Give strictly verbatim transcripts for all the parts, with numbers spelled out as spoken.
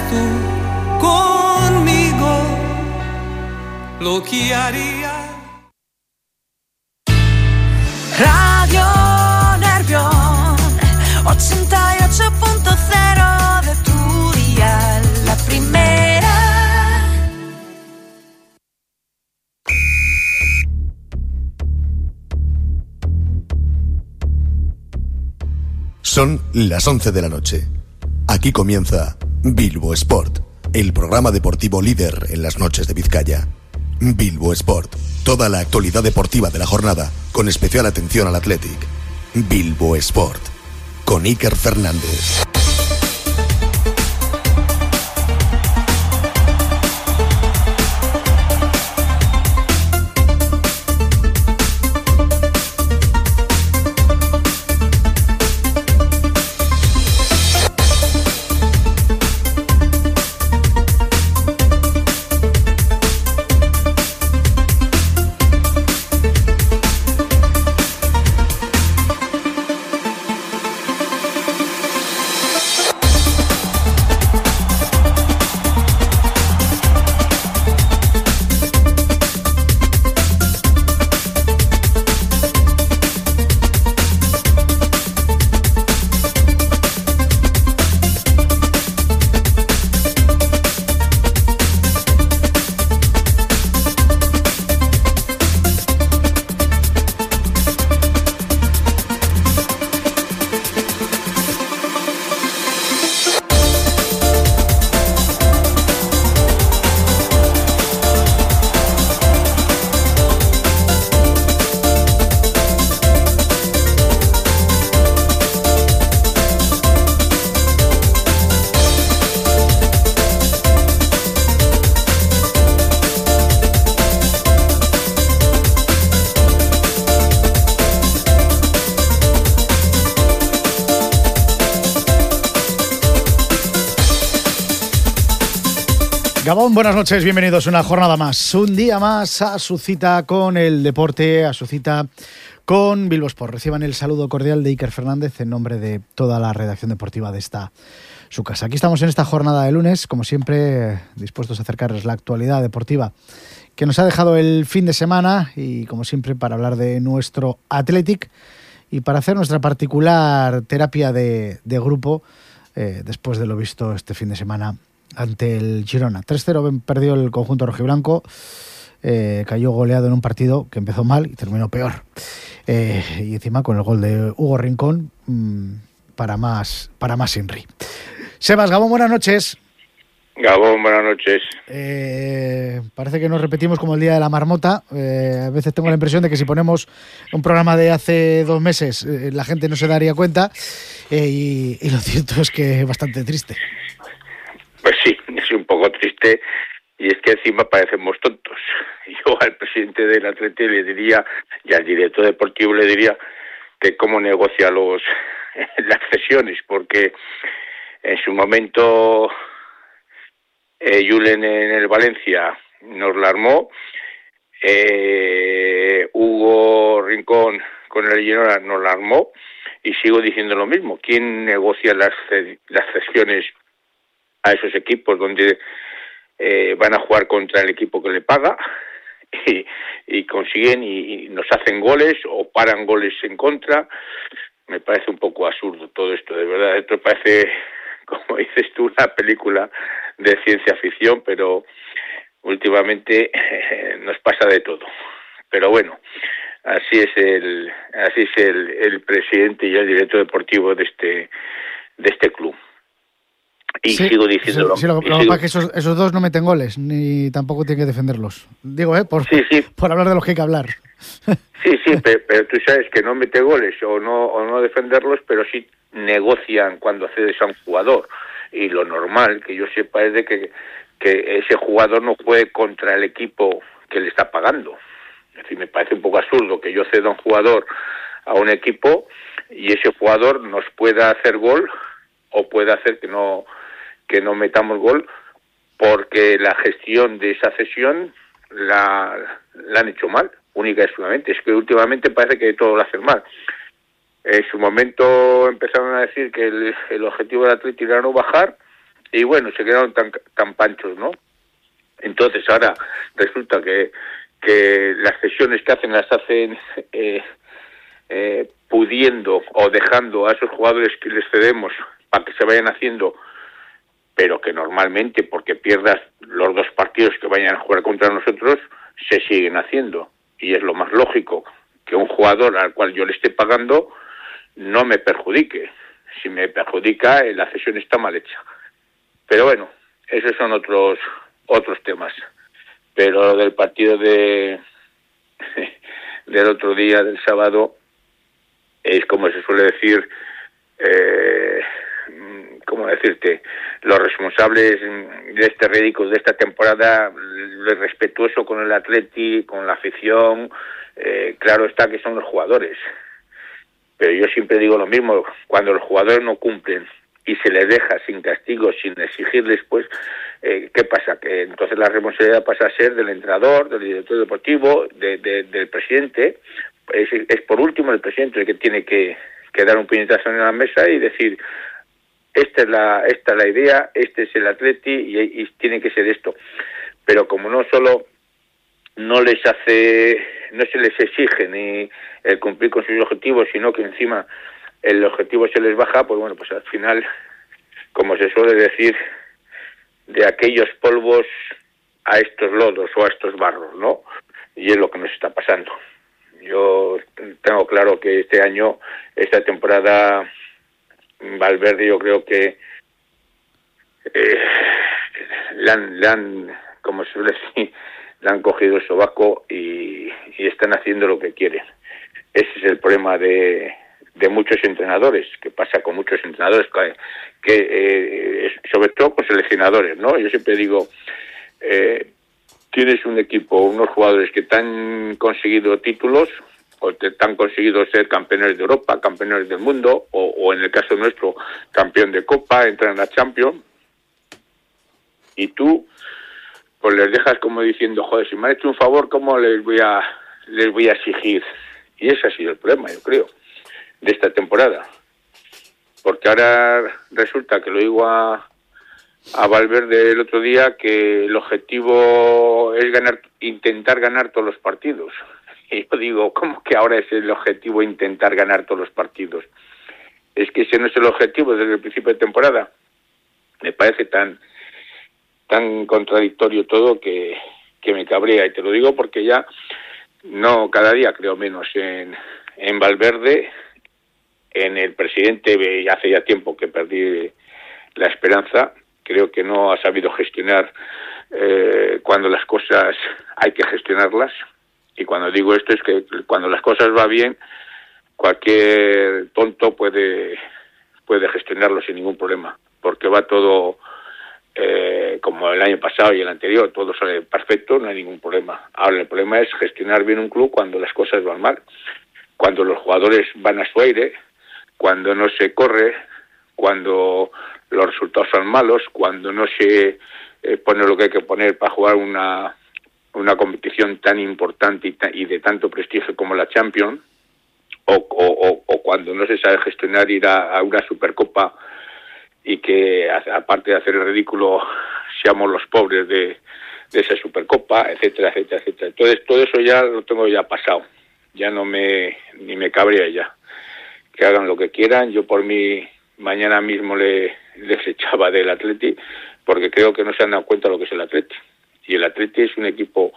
tú conmigo lo que haría. Radio Nervión ochenta y ocho punto cero de tu dial, la primera. Son las once de la noche. Aquí comienza Bilbo Sport, el programa deportivo líder en las noches de Vizcaya. Bilbo Sport, toda la actualidad deportiva de la jornada, con especial atención al Athletic. Bilbo Sport, con Iker Fernández. Gabón, buenas noches, bienvenidos una jornada más, un día más a su cita con el deporte, a su cita con Bilbo Sport. Reciban el saludo cordial de Iker Fernández en nombre de toda la redacción deportiva de esta su casa. Aquí estamos en esta jornada de lunes, como siempre, dispuestos a acercarles la actualidad deportiva que nos ha dejado el fin de semana y, como siempre, para hablar de nuestro Athletic y para hacer nuestra particular terapia de, de grupo eh, después de lo visto este fin de semana ante el Girona. tres cero perdió el conjunto rojiblanco, eh, cayó goleado en un partido que empezó mal y terminó peor. Eh, y encima con el gol de Hugo Rincón, mmm, para más para más Inri. Sebas, Gabón, buenas noches. Gabón, buenas noches. Eh, parece que nos repetimos como el día de la marmota. Eh, a veces tengo la impresión de que si ponemos un programa de hace dos meses, eh, la gente no se daría cuenta. Eh, y, y lo cierto es que es bastante triste. Pues sí, es un poco triste y es que encima parecemos tontos. Yo al presidente del Atlético le diría, y al director deportivo le diría, que cómo negocia los las cesiones, porque en su momento eh, Julen en el Valencia nos la armó, eh, Hugo Rincón con el Girona nos la armó, y sigo diciendo lo mismo. ¿Quién negocia las, las cesiones a esos equipos donde eh, van a jugar contra el equipo que le paga y, y consiguen y, y nos hacen goles o paran goles en contra? Me parece un poco absurdo todo esto, de verdad. Esto parece, como dices tú, una película de ciencia ficción, pero últimamente eh, nos pasa de todo. Pero bueno, así es el así es el, el presidente y el director deportivo de este de este club. Y sí, sigo diciéndolo. Sí, sí, lo que pasa es que esos, esos dos no meten goles, ni tampoco tiene que defenderlos. Digo, ¿eh? Por, sí, sí. por hablar de los que hay que hablar. Sí, sí, pero, pero tú sabes que no mete goles o no o no defenderlos, pero sí negocian cuando accedes a un jugador. Y lo normal, que yo sepa, es de que, que ese jugador no juegue contra el equipo que le está pagando. Es decir, me parece un poco absurdo que yo ceda un jugador a un equipo y ese jugador nos pueda hacer gol o pueda hacer que no que no metamos gol porque la gestión de esa cesión la, la han hecho mal, única y exclusivamente. Es que últimamente parece que todo lo hacen mal. En su momento empezaron a decir que el, el objetivo del Atlético era no bajar y bueno, se quedaron tan, tan panchos, ¿no? Entonces ahora resulta que, que las cesiones que hacen las hacen eh, eh, pudiendo o dejando a esos jugadores que les cedemos para que se vayan haciendo, pero que normalmente, porque pierdas los dos partidos que vayan a jugar contra nosotros, se siguen haciendo. Y es lo más lógico, que un jugador al cual yo le esté pagando no me perjudique. Si me perjudica, la cesión está mal hecha. Pero bueno, esos son otros otros temas. Pero del partido de del otro día, del sábado, es como se suele decir, eh, ¿cómo decirte? Los responsables de este ridículo de esta temporada, lo respetuoso con el Atleti, con la afición, eh, claro está que son los jugadores. Pero yo siempre digo lo mismo, cuando los jugadores no cumplen y se les deja sin castigo, sin exigirles, pues, eh, ¿qué pasa? Que entonces la responsabilidad pasa a ser del entrenador, del director deportivo, de, de, del presidente. Es, es por último el presidente el que tiene que, que dar un puñetazo en la mesa y decir, esta es la esta es la idea, este es el Atleti y, y tiene que ser esto. Pero como no solo no les hace, no se les exige ni el cumplir con sus objetivos, sino que encima el objetivo se les baja, pues bueno, pues al final, como se suele decir, de aquellos polvos a estos lodos o a estos barros, ¿no? Y es lo que nos está pasando. Yo tengo claro que este año, esta temporada, Valverde, yo creo que eh, le, han, le han, como se suele decir, le han cogido el sobaco y, y están haciendo lo que quieren. Ese es el problema de, de muchos entrenadores, que pasa con muchos entrenadores, que, que eh, sobre todo con seleccionadores, ¿no? Yo siempre digo, eh, tienes un equipo, unos jugadores que te han conseguido títulos, o te han conseguido ser campeones de Europa, campeones del mundo, o, o en el caso nuestro, campeón de Copa, entrar en la Champions, y tú pues les dejas como diciendo, joder, si me han hecho un favor, ¿cómo les voy a les voy a exigir? Y ese ha sido el problema, yo creo, de esta temporada. Porque ahora resulta que lo digo a, a Valverde el otro día, que el objetivo es ganar, intentar ganar todos los partidos. Y yo digo, ¿cómo que ahora es el objetivo intentar ganar todos los partidos? Es que ese no es el objetivo desde el principio de temporada. Me parece tan tan contradictorio todo que, que me cabrea. Y te lo digo porque ya no cada día creo menos en, en Valverde, en el presidente. Hace ya tiempo que perdí la esperanza. Creo que no ha sabido gestionar eh, cuando las cosas hay que gestionarlas. Y cuando digo esto es que cuando las cosas van bien, cualquier tonto puede puede gestionarlo sin ningún problema, porque va todo eh, como el año pasado y el anterior, todo sale perfecto, no hay ningún problema. Ahora el problema es gestionar bien un club cuando las cosas van mal, cuando los jugadores van a su aire, cuando no se corre, cuando los resultados son malos, cuando no se eh, pone lo que hay que poner para jugar una una competición tan importante y, ta, y de tanto prestigio como la Champions, o, o, o cuando no se sabe gestionar ir a, a una Supercopa y que, aparte de hacer el ridículo, seamos los pobres de, de esa Supercopa, etcétera, etcétera, etcétera. Entonces, todo eso ya lo tengo ya pasado. Ya no me, ni me cabrea ya. Que hagan lo que quieran. Yo por mí, mañana mismo le, les echaba del Atleti, porque creo que no se han dado cuenta de lo que es el Atleti. Y el Atleti es un equipo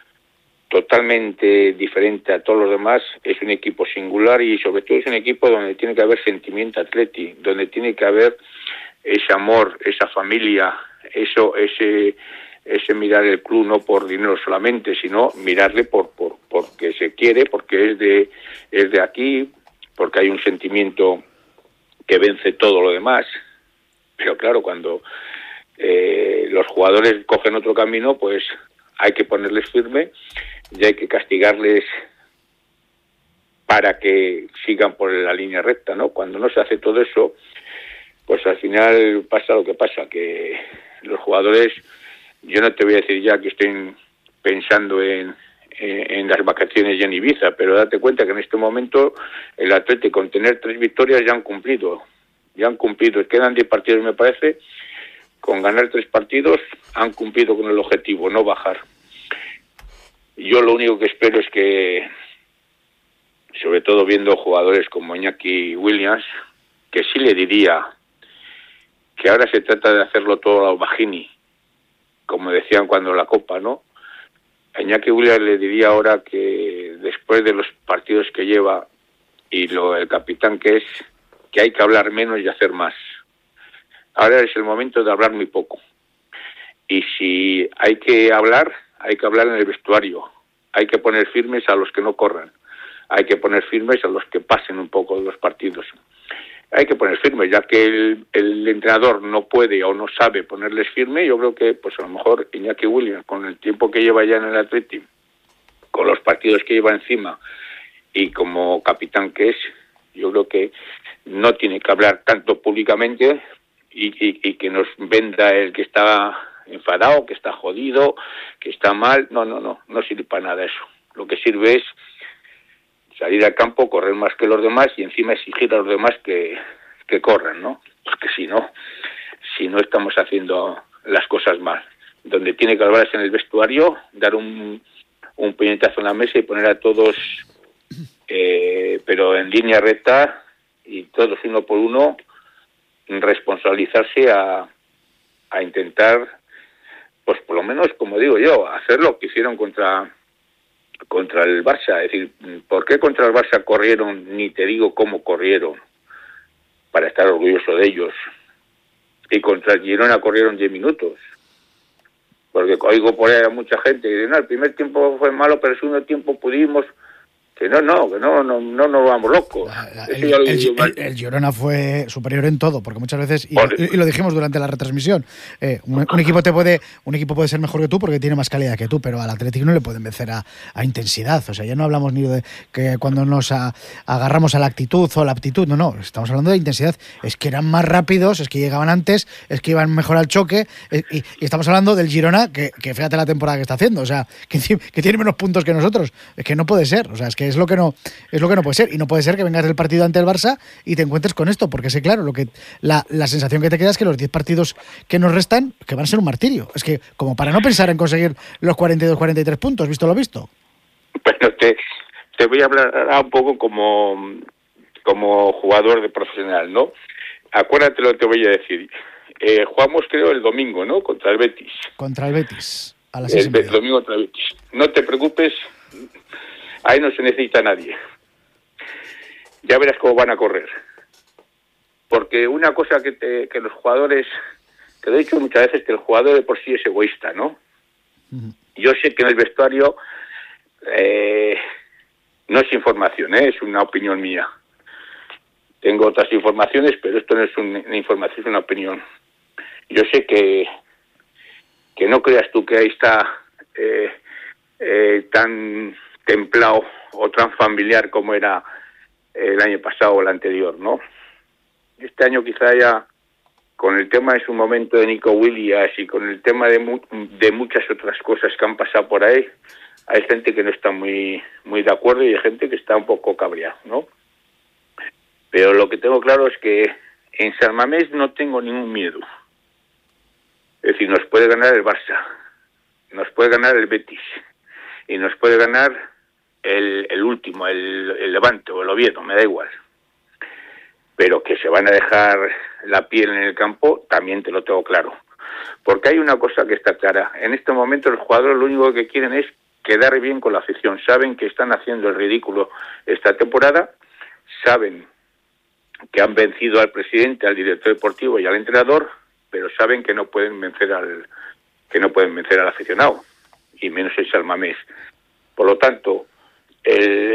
totalmente diferente a todos los demás, es un equipo singular y sobre todo es un equipo donde tiene que haber sentimiento Atleti, donde tiene que haber ese amor, esa familia, eso, ese, ese mirar el club no por dinero solamente, sino mirarle por, por porque se quiere, porque es de es de aquí, porque hay un sentimiento que vence todo lo demás. Pero claro, cuando Eh, los jugadores cogen otro camino, pues hay que ponerles firme y hay que castigarles para que sigan por la línea recta, ¿no? Cuando no se hace todo eso, pues al final pasa lo que pasa, que los jugadores, yo no te voy a decir ya que estén pensando en, en, en las vacaciones ya en Ibiza, pero date cuenta que en este momento el Atlético, con tener tres victorias, ya han cumplido, ya han cumplido, quedan diez partidos me parece, con ganar tres partidos han cumplido con el objetivo, no bajar. Yo lo único que espero es que, sobre todo viendo jugadores como Iñaki Williams, que sí le diría que ahora se trata de hacerlo todo a Bajini, como decían cuando la Copa, ¿no? A Iñaki Williams le diría ahora que después de los partidos que lleva y lo el capitán que es, que hay que hablar menos y hacer más. Ahora es el momento de hablar muy poco. Y si hay que hablar, hay que hablar en el vestuario. Hay que poner firmes a los que no corran. Hay que poner firmes a los que pasen un poco de los partidos. Hay que poner firmes, ya que el, el entrenador no puede o no sabe ponerles firme. Yo creo que, pues a lo mejor Iñaki Williams, con el tiempo que lleva ya en el Atleti, con los partidos que lleva encima y como capitán que es, yo creo que no tiene que hablar tanto públicamente y, y, y que nos venda el que está enfadado, que está jodido, que está mal. No, no, no, no sirve para nada eso. Lo que sirve es salir al campo, correr más que los demás y encima exigir a los demás que, que corran, ¿no? Porque si no, si no estamos haciendo las cosas mal. Donde tiene que hablarse en el vestuario, dar un, un puñetazo en la mesa y poner a todos, eh, pero en línea recta y todos uno por uno, responsabilizarse a, a intentar, pues por lo menos, como digo yo, hacer lo que hicieron contra... contra el Barça. Es decir, ¿por qué contra el Barça corrieron? Ni te digo cómo corrieron, para estar orgulloso de ellos. Y contra el Girona corrieron diez minutos. Porque oigo por ahí a mucha gente que dice, no, el primer tiempo fue malo, pero el segundo tiempo pudimos... Que no, no, que no, no, no nos vamos locos. El, el, el, el Girona fue superior en todo, porque muchas veces, y, y, y lo dijimos durante la retransmisión, eh, un, un equipo te puede un equipo puede ser mejor que tú porque tiene más calidad que tú, pero al Atlético no le pueden vencer a, a intensidad. O sea, ya no hablamos ni de que cuando nos a, agarramos a la actitud o a la aptitud, no, no, estamos hablando de intensidad. Es que eran más rápidos, es que llegaban antes, es que iban mejor al choque, eh, y, y estamos hablando del Girona, que, que fíjate la temporada que está haciendo, o sea, que, que tiene menos puntos que nosotros. Es que no puede ser, o sea, es que es lo que no es lo que no puede ser, y no puede ser que vengas del partido ante el Barça y te encuentres con esto, porque sé claro, lo que la, la sensación que te queda es que los diez partidos que nos restan, que van a ser un martirio. Es que como para no pensar en conseguir los cuarenta y dos, cuarenta y tres puntos, visto lo visto. Bueno, te, te voy a hablar un poco como como jugador de profesional, ¿no? Acuérdate lo que te voy a decir. Eh, jugamos creo el domingo, ¿no? Contra el Betis. Contra el Betis, a las seis y el, media. el domingo contra el Betis. No te preocupes, ahí no se necesita nadie. Ya verás cómo van a correr. Porque una cosa que, te, que los jugadores... Te lo he dicho muchas veces, que el jugador de por sí es egoísta, ¿no? Uh-huh. Yo sé que en el vestuario eh, no es información, ¿eh? Es una opinión mía. Tengo otras informaciones, pero esto no es una información, es una opinión. Yo sé que, que no creas tú que ahí está eh, eh, tan... templado o tan familiar como era el año pasado o el anterior, ¿no? Este año quizá ya, con el tema de su momento de Nico Williams y con el tema de, mu- de muchas otras cosas que han pasado por ahí, hay gente que no está muy muy de acuerdo y hay gente que está un poco cabreada, ¿no? Pero lo que tengo claro es que en San Mamés no tengo ningún miedo. Es decir, nos puede ganar el Barça, nos puede ganar el Betis y nos puede ganar el, el último, el, el Levante o el Oviedo, me da igual. Pero que se van a dejar la piel en el campo, también te lo tengo claro. Porque hay una cosa que está clara. En este momento los jugadores lo único que quieren es quedar bien con la afición. Saben que están haciendo el ridículo esta temporada, saben que han vencido al presidente, al director deportivo y al entrenador, pero saben que no pueden vencer al que no pueden vencer al aficionado, y menos el San Mamés. Por lo tanto, el,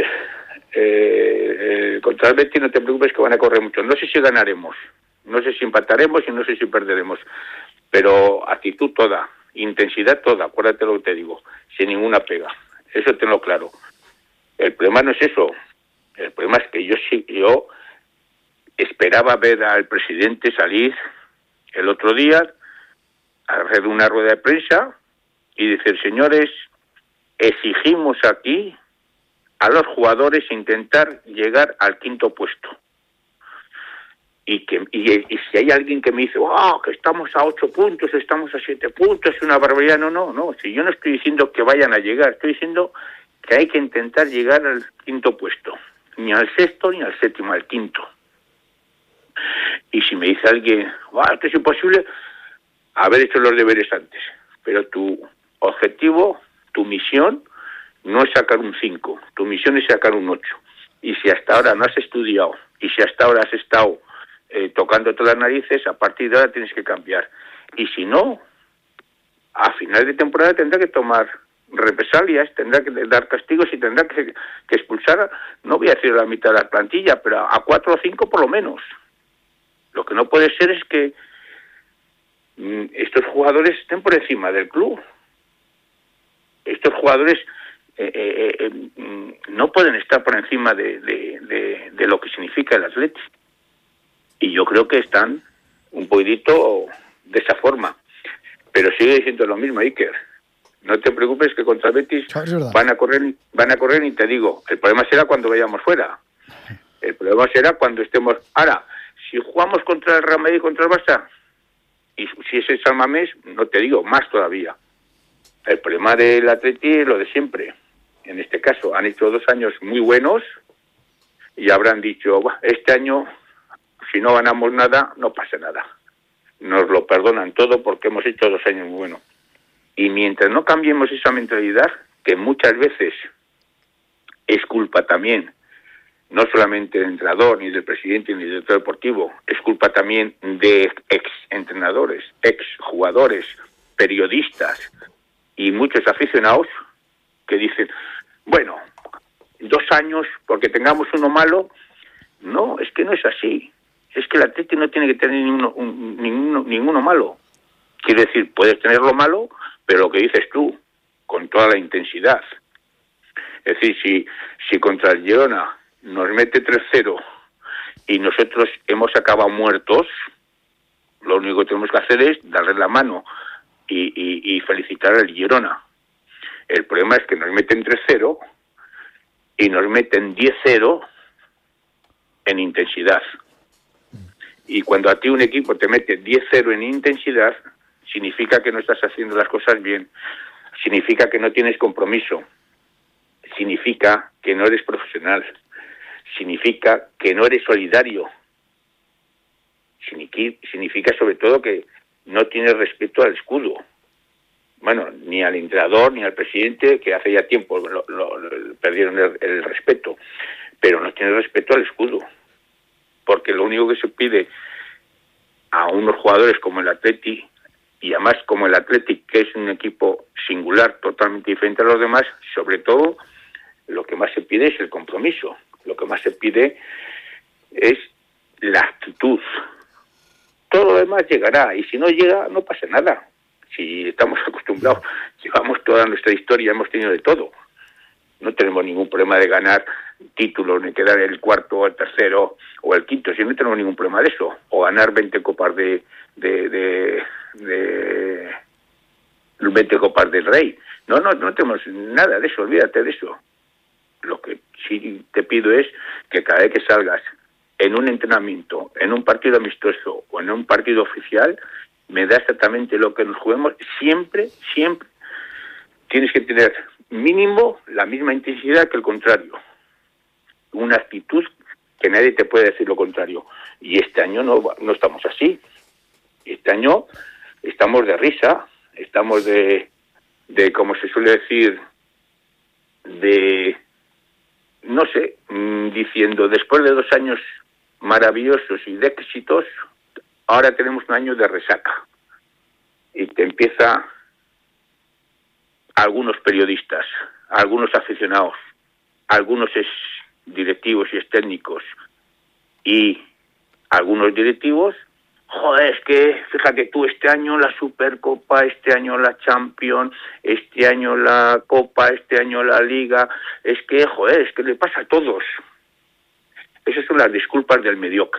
eh, el contra el Betis no te preocupes que van a correr mucho. No sé si ganaremos, no sé si empataremos y no sé si perderemos, pero actitud toda, intensidad toda, acuérdate lo que te digo, sin ninguna pega. Eso tenlo claro. El problema no es eso. El problema es que yo sí, yo esperaba ver al presidente salir el otro día a hacer una rueda de prensa y decir, señores, exigimos aquí a los jugadores intentar llegar al quinto puesto. y que y, y si hay alguien que me dice, wow, que estamos a ocho puntos, estamos a siete puntos, es una barbaridad, no, no, no, si yo no estoy diciendo que vayan a llegar, estoy diciendo que hay que intentar llegar al quinto puesto, ni al sexto ni al séptimo, al quinto. Y si me dice alguien, wow, esto es imposible, haber hecho los deberes antes, pero tu objetivo, tu misión, no es sacar un cinco, tu misión es sacar un ocho. Y si hasta ahora no has estudiado, y si hasta ahora has estado eh, tocando todas las narices, a partir de ahora tienes que cambiar. Y si no, a final de temporada tendrá que tomar represalias, tendrá que dar castigos y tendrá que, que expulsar, no voy a decir a la mitad de la plantilla, pero a cuatro o cinco por lo menos. Lo que no puede ser es que mm, estos jugadores estén por encima del club. Estos jugadores eh, eh, eh, no pueden estar por encima de, de, de, de lo que significa el Atleti. Y yo creo que están un poquitito de esa forma. Pero sigue diciendo lo mismo, Iker. No te preocupes que contra Betis van a correr, van a correr y te digo, el problema será cuando vayamos fuera. El problema será cuando estemos... Ahora, si jugamos contra el Real Madrid y contra el Barça, y si es el San Mamés, no te digo, más todavía. El problema del Atleti es lo de siempre. En este caso, han hecho dos años muy buenos y habrán dicho, este año, si no ganamos nada, no pasa nada. Nos lo perdonan todo porque hemos hecho dos años muy buenos. Y mientras no cambiemos esa mentalidad, que muchas veces es culpa también, no solamente del entrenador, ni del presidente, ni del director deportivo, es culpa también de ex-entrenadores, ex-jugadores, periodistas y muchos aficionados que dicen, bueno, dos años porque tengamos uno malo. No, es que no es así. Es que el Atleti no tiene que tener ninguno, un, ninguno, ninguno malo. Quiero decir, puedes tenerlo malo, pero lo que dices tú, con toda la intensidad. Es decir, si, si contra el Girona nos mete tres cero y nosotros hemos acabado muertos, lo único que tenemos que hacer es darle la mano y, y, y felicitar al Girona. El problema es que nos meten tres cero y nos meten diez cero en intensidad. Y cuando a ti un equipo te mete diez cero en intensidad, significa que no estás haciendo las cosas bien, significa que no tienes compromiso, significa que no eres profesional, significa que no eres solidario, significa sobre todo que no tienes respeto al escudo. Bueno, ni al entrenador ni al presidente, que hace ya tiempo lo, lo, lo, perdieron el, el respeto, pero no tienes respeto al escudo, porque lo único que se pide a unos jugadores como el Atleti, y además como el Atleti, que es un equipo singular, totalmente diferente a los demás, sobre todo lo que más se pide es el compromiso, lo que más se pide es la actitud. Todo lo demás llegará, y si no llega, no pasa nada. Si estamos acostumbrados, llevamos toda nuestra historia, hemos tenido de todo. No tenemos ningún problema de ganar títulos, ni quedar el cuarto o el tercero o el quinto, si no tenemos ningún problema de eso. O ganar veinte copas de, de, de, de veinte copas del Rey. No, no, no tenemos nada de eso, olvídate de eso. Lo que sí te pido es que cada vez que salgas en un entrenamiento, en un partido amistoso o en un partido oficial, me da exactamente lo que nos juguemos. Siempre, siempre tienes que tener mínimo la misma intensidad que el contrario. Una actitud que nadie te puede decir lo contrario. Y este año no, no estamos así. Este año estamos de risa, estamos de, de como se suele decir, de, no sé, diciendo, después de dos años maravillosos y de éxitos, ahora tenemos un año de resaca. Y te empieza algunos periodistas, algunos aficionados, algunos ex directivos y ex técnicos y algunos directivos, joder, es que fíjate tú, este año la Supercopa, este año la Champions, este año la Copa, este año la Liga, es que, joder, es que le pasa a todos. Esas son las disculpas del mediocre.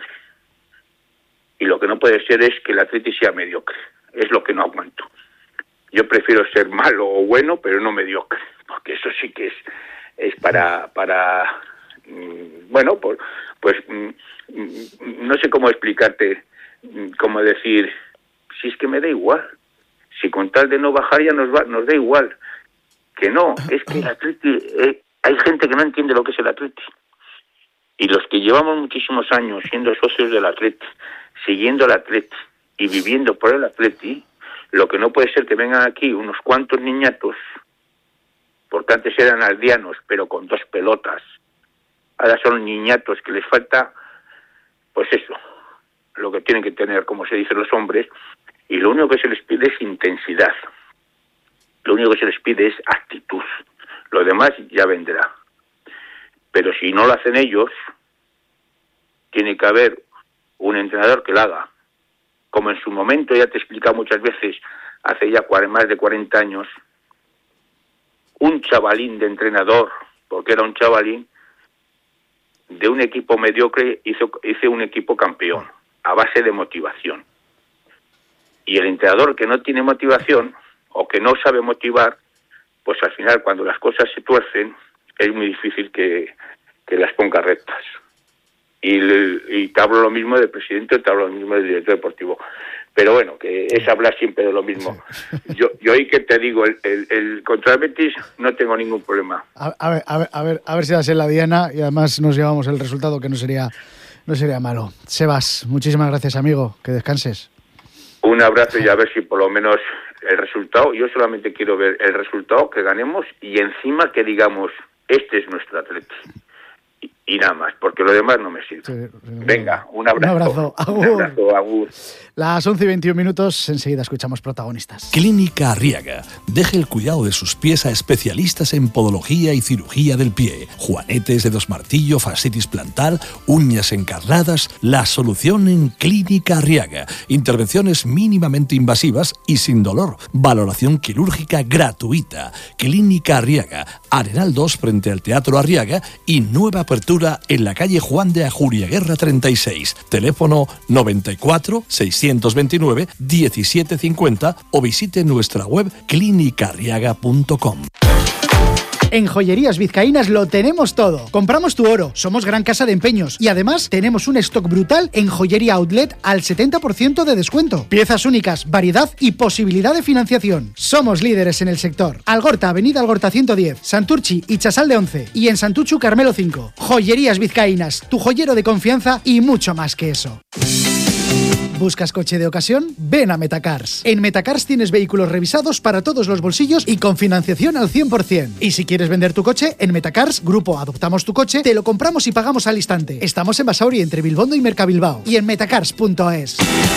Y lo que no puede ser es que el Atleti sea mediocre. Es lo que no aguanto. Yo prefiero ser malo o bueno, pero no mediocre. Porque eso sí que es, es para, para bueno, por, pues no sé cómo explicarte, cómo decir, si es que me da igual, si con tal de no bajar ya nos va, nos da igual, que no, es que el Atleti, eh, hay gente que no entiende lo que es el Atleti, y los que llevamos muchísimos años siendo socios del Atleti, siguiendo al Atleti y viviendo por el Atleti, lo que no puede ser que vengan aquí unos cuantos niñatos, porque antes eran aldeanos, pero con dos pelotas, ahora son niñatos que les falta, pues eso, lo que tienen que tener, como se dice los hombres, y lo único que se les pide es intensidad, lo único que se les pide es actitud, lo demás ya vendrá. Pero si no lo hacen ellos, tiene que haber un entrenador que lo haga. Como en su momento, ya te he explicado muchas veces, hace ya más de cuarenta años, un chavalín de entrenador, porque era un chavalín, de un equipo mediocre hizo, hizo un equipo campeón, a base de motivación. Y el entrenador que no tiene motivación, o que no sabe motivar, pues al final cuando las cosas se tuercen, es muy difícil que, que las ponga rectas. Y, y te hablo lo mismo del presidente, te hablo lo mismo del director deportivo. Pero bueno, que es hablar siempre de lo mismo. Yo yo hoy que te digo, el, el, el contra el Betis no tengo ningún problema. A, a, ver, a, ver, a, ver, a ver si va a ser la diana y además nos llevamos el resultado, que no sería, no sería malo. Sebas, muchísimas gracias, amigo. Que descanses. Un abrazo y a ver si por lo menos el resultado, yo solamente quiero ver el resultado, que ganemos y encima que digamos, este es nuestro Atleti. Y, y nada más, porque lo demás no me sirve. Sí, venga, un abrazo. Un abrazo, agur. Un abrazo, agur. Las once y veintiún minutos, enseguida escuchamos protagonistas. Clínica Arriaga. Deje el cuidado de sus pies a especialistas en podología y cirugía del pie. Juanetes, dedos martillo, fascitis plantar, uñas encarnadas. La solución en Clínica Arriaga. Intervenciones mínimamente invasivas y sin dolor. Valoración quirúrgica gratuita. Clínica Arriaga. Arenal dos frente al Teatro Arriaga y nueva apertura en la calle Juan de Ajuriaguerra treinta y seis. Teléfono noventa y cuatro, seiscientos veintinueve, diecisiete cincuenta o visite nuestra web clínica arriaga punto com. En Joyerías Vizcaínas lo tenemos todo. Compramos tu oro, somos gran casa de empeños y además tenemos un stock brutal en Joyería Outlet al setenta por ciento de descuento. Piezas únicas, variedad y posibilidad de financiación. Somos líderes en el sector. Algorta, Avenida Algorta ciento diez, Santurchi y Chasal de once y en Santuchu Carmelo cinco. Joyerías Vizcaínas, tu joyero de confianza y mucho más que eso. ¿Buscas coche de ocasión? Ven a Metacars. En Metacars tienes vehículos revisados para todos los bolsillos y con financiación al cien por ciento. Y si quieres vender tu coche, en Metacars, Grupo Adoptamos tu Coche, te lo compramos y pagamos al instante. Estamos en Basauri, entre Bilbondo y Mercabilbao. Y en metacars punto es.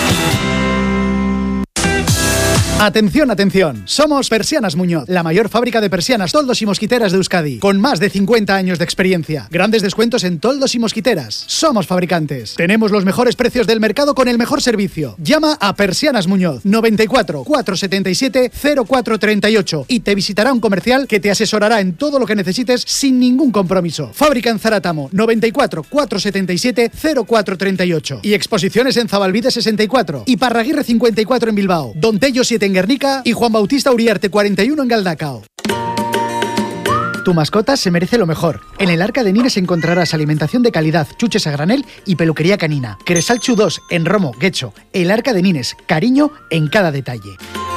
Atención, atención. Somos Persianas Muñoz, la mayor fábrica de persianas, toldos y mosquiteras de Euskadi, con más de cincuenta años de experiencia. Grandes descuentos en toldos y mosquiteras. Somos fabricantes. Tenemos los mejores precios del mercado con el mejor servicio. Llama a Persianas Muñoz, noventa y cuatro, cuatrocientos setenta y siete, cero cuatro treinta y ocho y te visitará un comercial que te asesorará en todo lo que necesites sin ningún compromiso. Fábrica en Zaratamo, noventa y cuatro, cuatrocientos setenta y siete, cero cuatro treinta y ocho y exposiciones en Zabalbide sesenta y cuatro y Parraguirre cincuenta y cuatro en Bilbao, Don Tello siete en Guernica y Juan Bautista Uriarte cuarenta y uno en Galdacao. Tu mascota se merece lo mejor. En el Arca de Nines encontrarás alimentación de calidad, chuches a granel y peluquería canina. Cresalchu dos en Romo, Guecho. El Arca de Nines, cariño en cada detalle.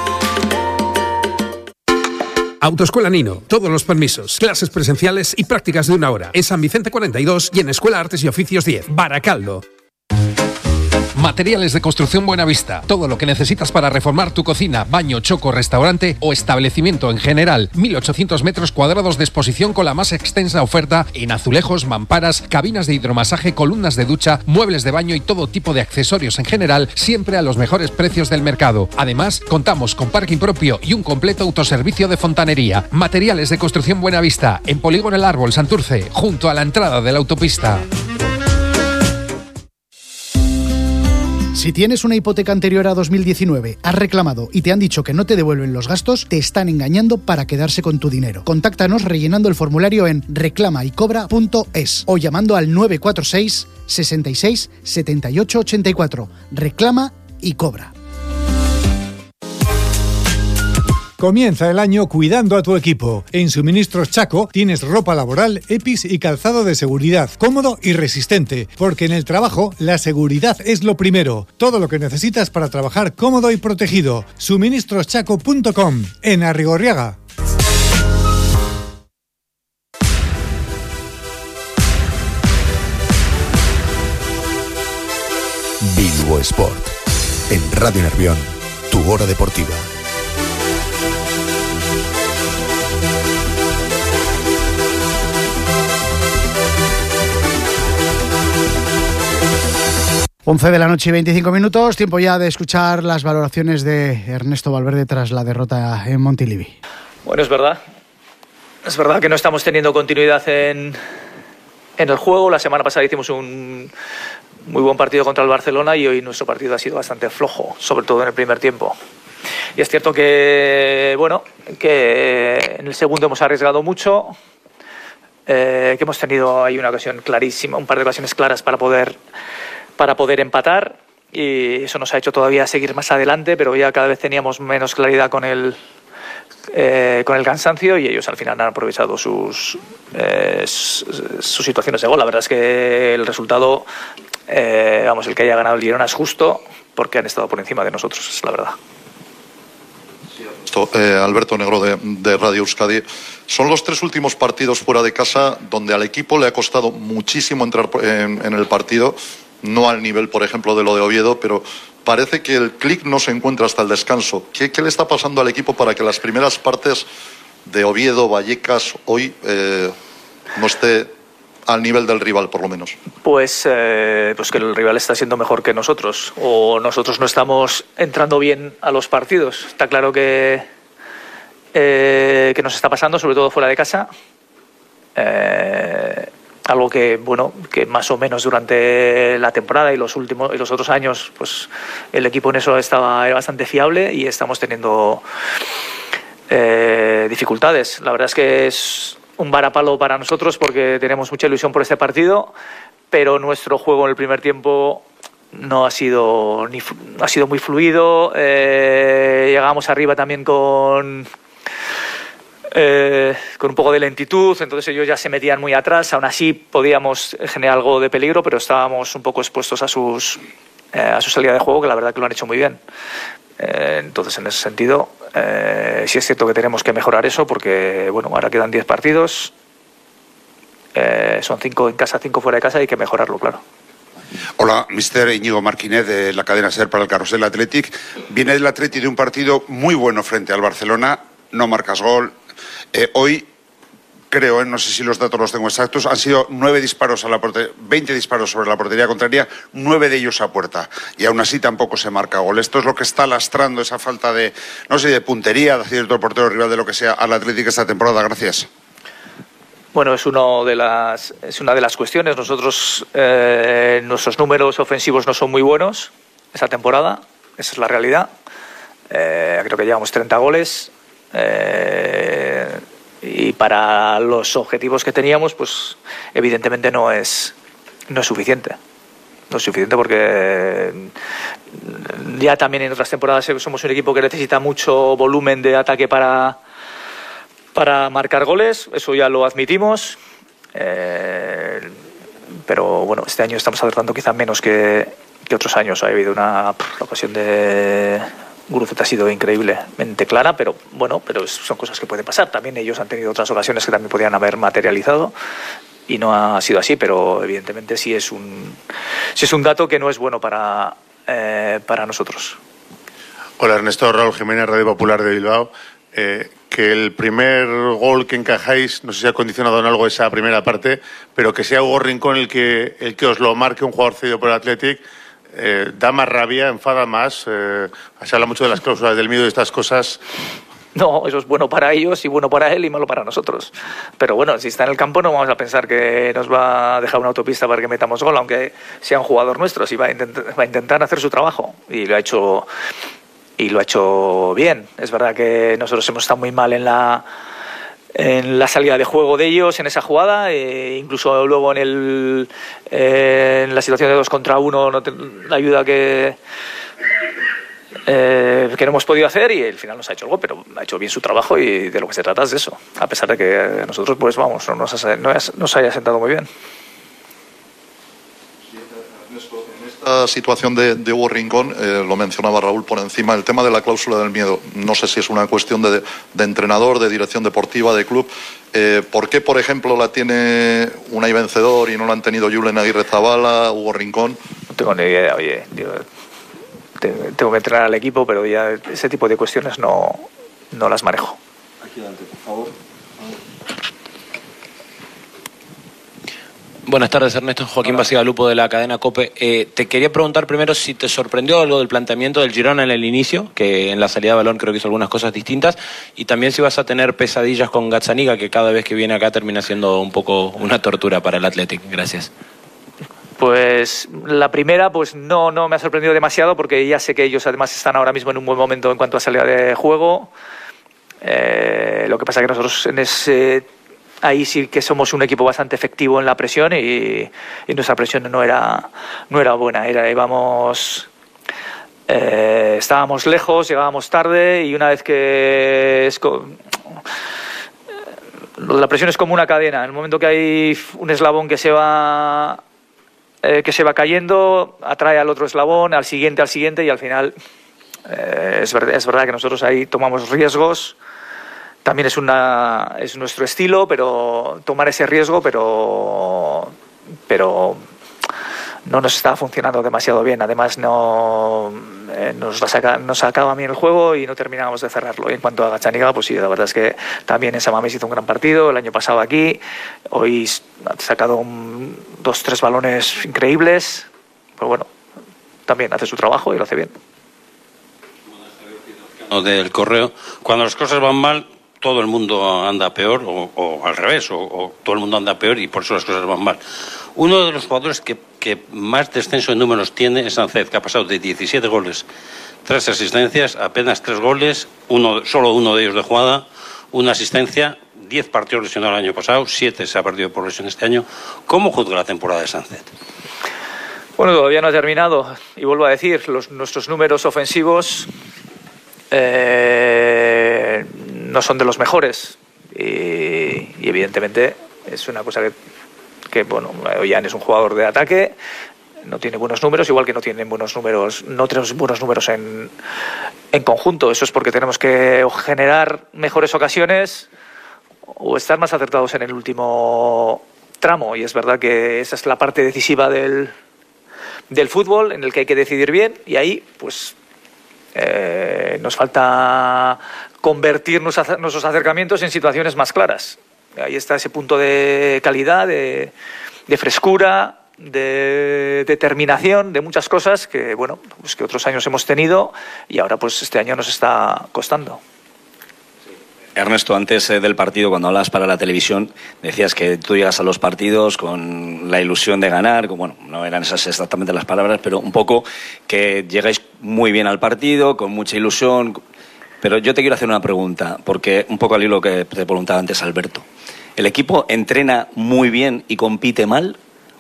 Autoescuela Nino, todos los permisos, clases presenciales y prácticas de una hora. En San Vicente cuarenta y dos y en Escuela Artes y Oficios diez, Baracaldo. Materiales de Construcción Buenavista. Todo lo que necesitas para reformar tu cocina, baño, choco, restaurante o establecimiento en general. mil ochocientos metros cuadrados de exposición con la más extensa oferta en azulejos, mamparas, cabinas de hidromasaje, columnas de ducha, muebles de baño y todo tipo de accesorios en general, siempre a los mejores precios del mercado. Además, contamos con parking propio y un completo autoservicio de fontanería. Materiales de Construcción Buenavista, en Polígono El Árbol, Santurce, junto a la entrada de la autopista. Si tienes una hipoteca anterior a dos mil diecinueve, has reclamado y te han dicho que no te devuelven los gastos, te están engañando para quedarse con tu dinero. Contáctanos rellenando el formulario en reclama y cobra punto es o llamando al nueve cuatro seis, sesenta y seis, setenta y ocho ochenta y cuatro. Reclama y cobra. Comienza el año cuidando a tu equipo. En Suministros Chaco tienes ropa laboral, E P I S y calzado de seguridad, cómodo y resistente, porque en el trabajo la seguridad es lo primero. Todo lo que necesitas para trabajar cómodo y protegido. suministros chaco punto com, en Arrigorriaga. Bilbo Sport. En Radio Nervión, tu hora deportiva. once de la noche y veinticinco minutos, tiempo ya de escuchar las valoraciones de Ernesto Valverde tras la derrota en Montilivi. Bueno, es verdad. Es verdad que no estamos teniendo continuidad en, en el juego. La semana pasada hicimos un muy buen partido contra el Barcelona y hoy nuestro partido ha sido bastante flojo, sobre todo en el primer tiempo. Y es cierto que, bueno, que en el segundo hemos arriesgado mucho, eh, que hemos tenido ahí una ocasión clarísima, un par de ocasiones claras para poder... para poder empatar, y eso nos ha hecho todavía seguir más adelante, pero ya cada vez teníamos menos claridad con el eh, con el cansancio, y ellos al final han aprovechado sus eh, sus situaciones de gol. La verdad es que el resultado, eh, vamos, el que haya ganado el Girona es justo, porque han estado por encima de nosotros, es la verdad. Esto, eh, Alberto Negro de, de Radio Euskadi. Son los tres últimos partidos fuera de casa donde al equipo le ha costado muchísimo entrar en, en el partido. No al nivel, por ejemplo, de lo de Oviedo, pero parece que el clic no se encuentra hasta el descanso. ¿Qué, qué le está pasando al equipo para que las primeras partes de Oviedo, Vallecas, hoy eh, no esté al nivel del rival, por lo menos? Pues, eh, pues que el rival está siendo mejor que nosotros, o nosotros no estamos entrando bien a los partidos. Está claro que, eh, que nos está pasando, sobre todo fuera de casa. Eh, Algo que, bueno, que más o menos durante la temporada y los últimos y los otros años, pues el equipo en eso estaba era bastante fiable, y estamos teniendo eh, dificultades. La verdad es que es un varapalo para nosotros porque tenemos mucha ilusión por este partido, pero nuestro juego en el primer tiempo no ha sido ni ha sido muy fluido. Eh, llegamos arriba también con Eh, con un poco de lentitud, entonces ellos ya se metían muy atrás. Aún así podíamos generar algo de peligro, pero estábamos un poco expuestos a sus eh, a su salida de juego, que la verdad que lo han hecho muy bien. Eh, entonces, en ese sentido, eh, sí es cierto que tenemos que mejorar eso, porque bueno, ahora quedan diez partidos, eh, son cinco en casa, cinco fuera de casa, y hay que mejorarlo, claro. Hola, mister Íñigo Marquínez de la cadena SER para el Carrusel Athletic. Viene el Athletic de un partido muy bueno frente al Barcelona, no marcas gol. Eh, hoy, creo, eh, no sé si los datos los tengo exactos, han sido nueve disparos a la portería, veinte disparos sobre la portería contraria, nueve de ellos a puerta. Y aún así tampoco se marca gol. Esto es lo que está lastrando esa falta de, no sé, de puntería, de cierto portero rival, de lo que sea, al Atlético esta temporada. Gracias. Bueno, es, uno de las, es una de las cuestiones. Nosotros, eh, nuestros números ofensivos no son muy buenos esta temporada, esa es la realidad. Eh, creo que llevamos treinta goles. Eh, y para los objetivos que teníamos, pues evidentemente no es no es suficiente no es suficiente porque ya también en otras temporadas somos un equipo que necesita mucho volumen de ataque para para marcar goles, eso ya lo admitimos, eh, pero bueno, este año estamos acertando quizá menos que, que otros años. Ha habido una pff, la ocasión de Guruceta ha sido increíblemente clara, pero bueno, pero son cosas que pueden pasar. También ellos han tenido otras ocasiones que también podían haber materializado y no ha sido así, pero evidentemente sí es un sí es un dato que no es bueno para eh, para nosotros. Hola, Ernesto, Raúl Jiménez, Radio Popular de Bilbao. Eh, que el primer gol que encajáis, no sé si ha condicionado en algo esa primera parte, pero que sea Hugo Rincón el que el que os lo marque, un jugador cedido por el Athletic. Eh, da más rabia, enfada más, eh, se habla mucho de las cláusulas del miedo y estas cosas. No, eso es bueno para ellos y bueno para él y malo para nosotros. Pero bueno, si está en el campo no vamos a pensar que nos va a dejar una autopista para que metamos gol, aunque sea un jugador nuestro, sí va a intentar, va a intentar hacer su trabajo, y lo ha hecho y lo ha hecho bien. Es verdad que nosotros hemos estado muy mal en la en la salida de juego de ellos en esa jugada, e incluso luego en el eh, en la situación de dos contra uno, no te, la ayuda que eh, que no hemos podido hacer, y al final nos ha hecho el gol, pero ha hecho bien su trabajo y de lo que se trata es de eso, a pesar de que a nosotros pues vamos, no nos, ha, no nos haya sentado muy bien. La situación de, de Hugo Rincón, eh, lo mencionaba Raúl por encima, el tema de la cláusula del miedo, no sé si es una cuestión de, de entrenador, de dirección deportiva, de club. Eh, ¿Por qué, por ejemplo, la tiene Unai Vencedor y no la han tenido Julen Aguirrezabala, Hugo Rincón? No tengo ni idea, oye, digo, tengo que entrenar al equipo, pero ya ese tipo de cuestiones no, no las manejo. Aquí adelante, por favor. Buenas tardes, Ernesto. Joaquín Basigalupo de la cadena COPE. Eh, te quería preguntar primero si te sorprendió algo del planteamiento del Girona en el inicio, que en la salida de balón creo que hizo algunas cosas distintas, y también si vas a tener pesadillas con Gazzaniga, que cada vez que viene acá termina siendo un poco una tortura para el Athletic. Gracias. Pues la primera, pues no, no me ha sorprendido demasiado, porque ya sé que ellos además están ahora mismo en un buen momento en cuanto a salida de juego. Eh, lo que pasa es que nosotros en ese... Ahí sí que somos un equipo bastante efectivo en la presión, y, y nuestra presión no era, no era buena. Era, íbamos, eh, estábamos lejos, llegábamos tarde, y una vez que... Es co- la presión es como una cadena. En el momento que hay un eslabón que se va, eh, que se va cayendo, atrae al otro eslabón, al siguiente, al siguiente, y al final eh, es, verdad, es verdad que nosotros ahí tomamos riesgos. También es una es nuestro estilo, pero tomar ese riesgo, pero pero no nos está funcionando demasiado bien. Además no eh, nos la saca, nos sacaba bien el juego y no terminábamos de cerrarlo. Y en cuanto a Gazzaniga, pues sí, la verdad es que también en San Mamés hizo un gran partido el año pasado aquí. Hoy ha sacado un, dos, tres balones increíbles. Pues bueno, también hace su trabajo y lo hace bien. Del Correo, cuando las cosas van mal, todo el mundo anda peor, o, o al revés, o, o todo el mundo anda peor y por eso las cosas van mal. Uno de los jugadores que, que más descenso en números tiene es Sánchez, que ha pasado de diecisiete goles, tres asistencias, apenas tres goles, uno, solo uno de ellos de jugada, una asistencia, diez partidos lesionados el año pasado, siete se ha perdido por lesión este año. ¿Cómo juzga la temporada de Sánchez? Bueno, todavía no ha terminado, y vuelvo a decir, los, nuestros números ofensivos eh, no son de los mejores, y, y evidentemente es una cosa que, que bueno, Ollán es un jugador de ataque, no tiene buenos números, igual que no tienen buenos números, no tenemos buenos números en, en conjunto. Eso es porque tenemos que generar mejores ocasiones o estar más acertados en el último tramo, y es verdad que esa es la parte decisiva del, del fútbol, en el que hay que decidir bien, y ahí pues eh, nos falta convertir nuestros acercamientos en situaciones más claras. Ahí está ese punto de calidad, de, de frescura, de determinación, de muchas cosas que, bueno, pues que otros años hemos tenido y ahora pues este año nos está costando. Ernesto, antes eh, del partido, cuando hablabas para la televisión, decías que tú llegas a los partidos con la ilusión de ganar, que, bueno, no eran esas exactamente las palabras, pero un poco que llegáis muy bien al partido, con mucha ilusión. Pero yo te quiero hacer una pregunta, porque un poco al hilo que te preguntaba antes Alberto. ¿El equipo entrena muy bien y compite mal?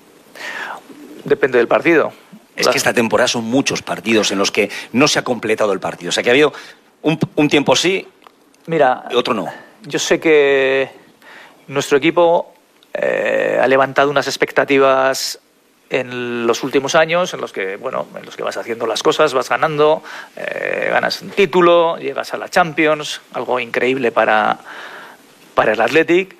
Depende del partido. Es que esta temporada son muchos partidos en los que no se ha completado el partido. O sea, que ha habido un, un tiempo sí, Mira, y otro no. Yo sé que nuestro equipo eh, ha levantado unas expectativas en los últimos años, en los que, bueno, en los que vas haciendo las cosas, vas ganando, eh, ganas un título, llegas a la Champions, algo increíble para, para el Athletic.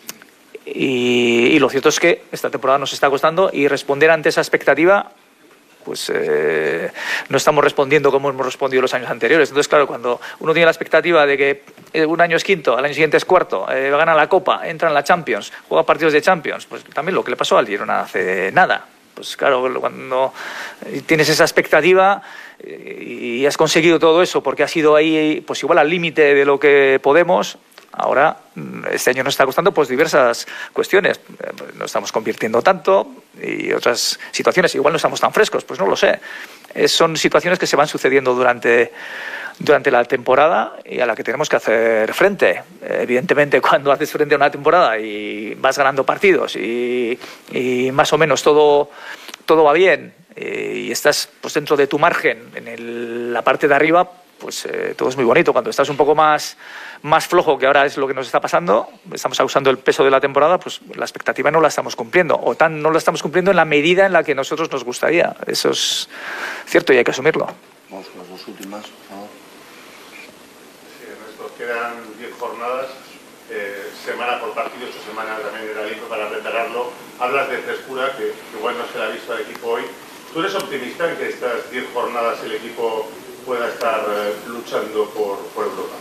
Y, y lo cierto es que esta temporada nos está costando, y responder ante esa expectativa, pues eh, no estamos respondiendo como hemos respondido los años anteriores. Entonces, claro, cuando uno tiene la expectativa de que un año es quinto, al año siguiente es cuarto, eh, gana la Copa, entra en la Champions, juega partidos de Champions, pues también lo que le pasó al Girona hace nada. Pues claro, cuando tienes esa expectativa y has conseguido todo eso porque has ido ahí, pues igual al límite de lo que podemos, ahora este año nos está costando pues diversas cuestiones. No estamos convirtiendo tanto y otras situaciones, igual no estamos tan frescos, pues no lo sé. Son situaciones que se van sucediendo durante durante la temporada y a la que tenemos que hacer frente. Evidentemente, cuando haces frente a una temporada y vas ganando partidos y, y más o menos todo todo va bien eh, y estás pues dentro de tu margen, en el, la parte de arriba, pues eh, todo es muy bonito. Cuando estás un poco más, más flojo, que ahora es lo que nos está pasando, estamos usando el peso de la temporada, pues la expectativa no la estamos cumpliendo, o tan no la estamos cumpliendo en la medida en la que a nosotros nos gustaría. Eso es cierto y hay que asumirlo. Vamos con las dos últimas, por favor. Sí, Ernesto, quedan diez jornadas, eh, semana por partido, esta semana también era listo para prepararlo. Hablas de frescura, que igual no se la ha visto al equipo hoy. ¿Tú eres optimista en que estas diez jornadas el equipo pueda estar eh, luchando por, por Europa?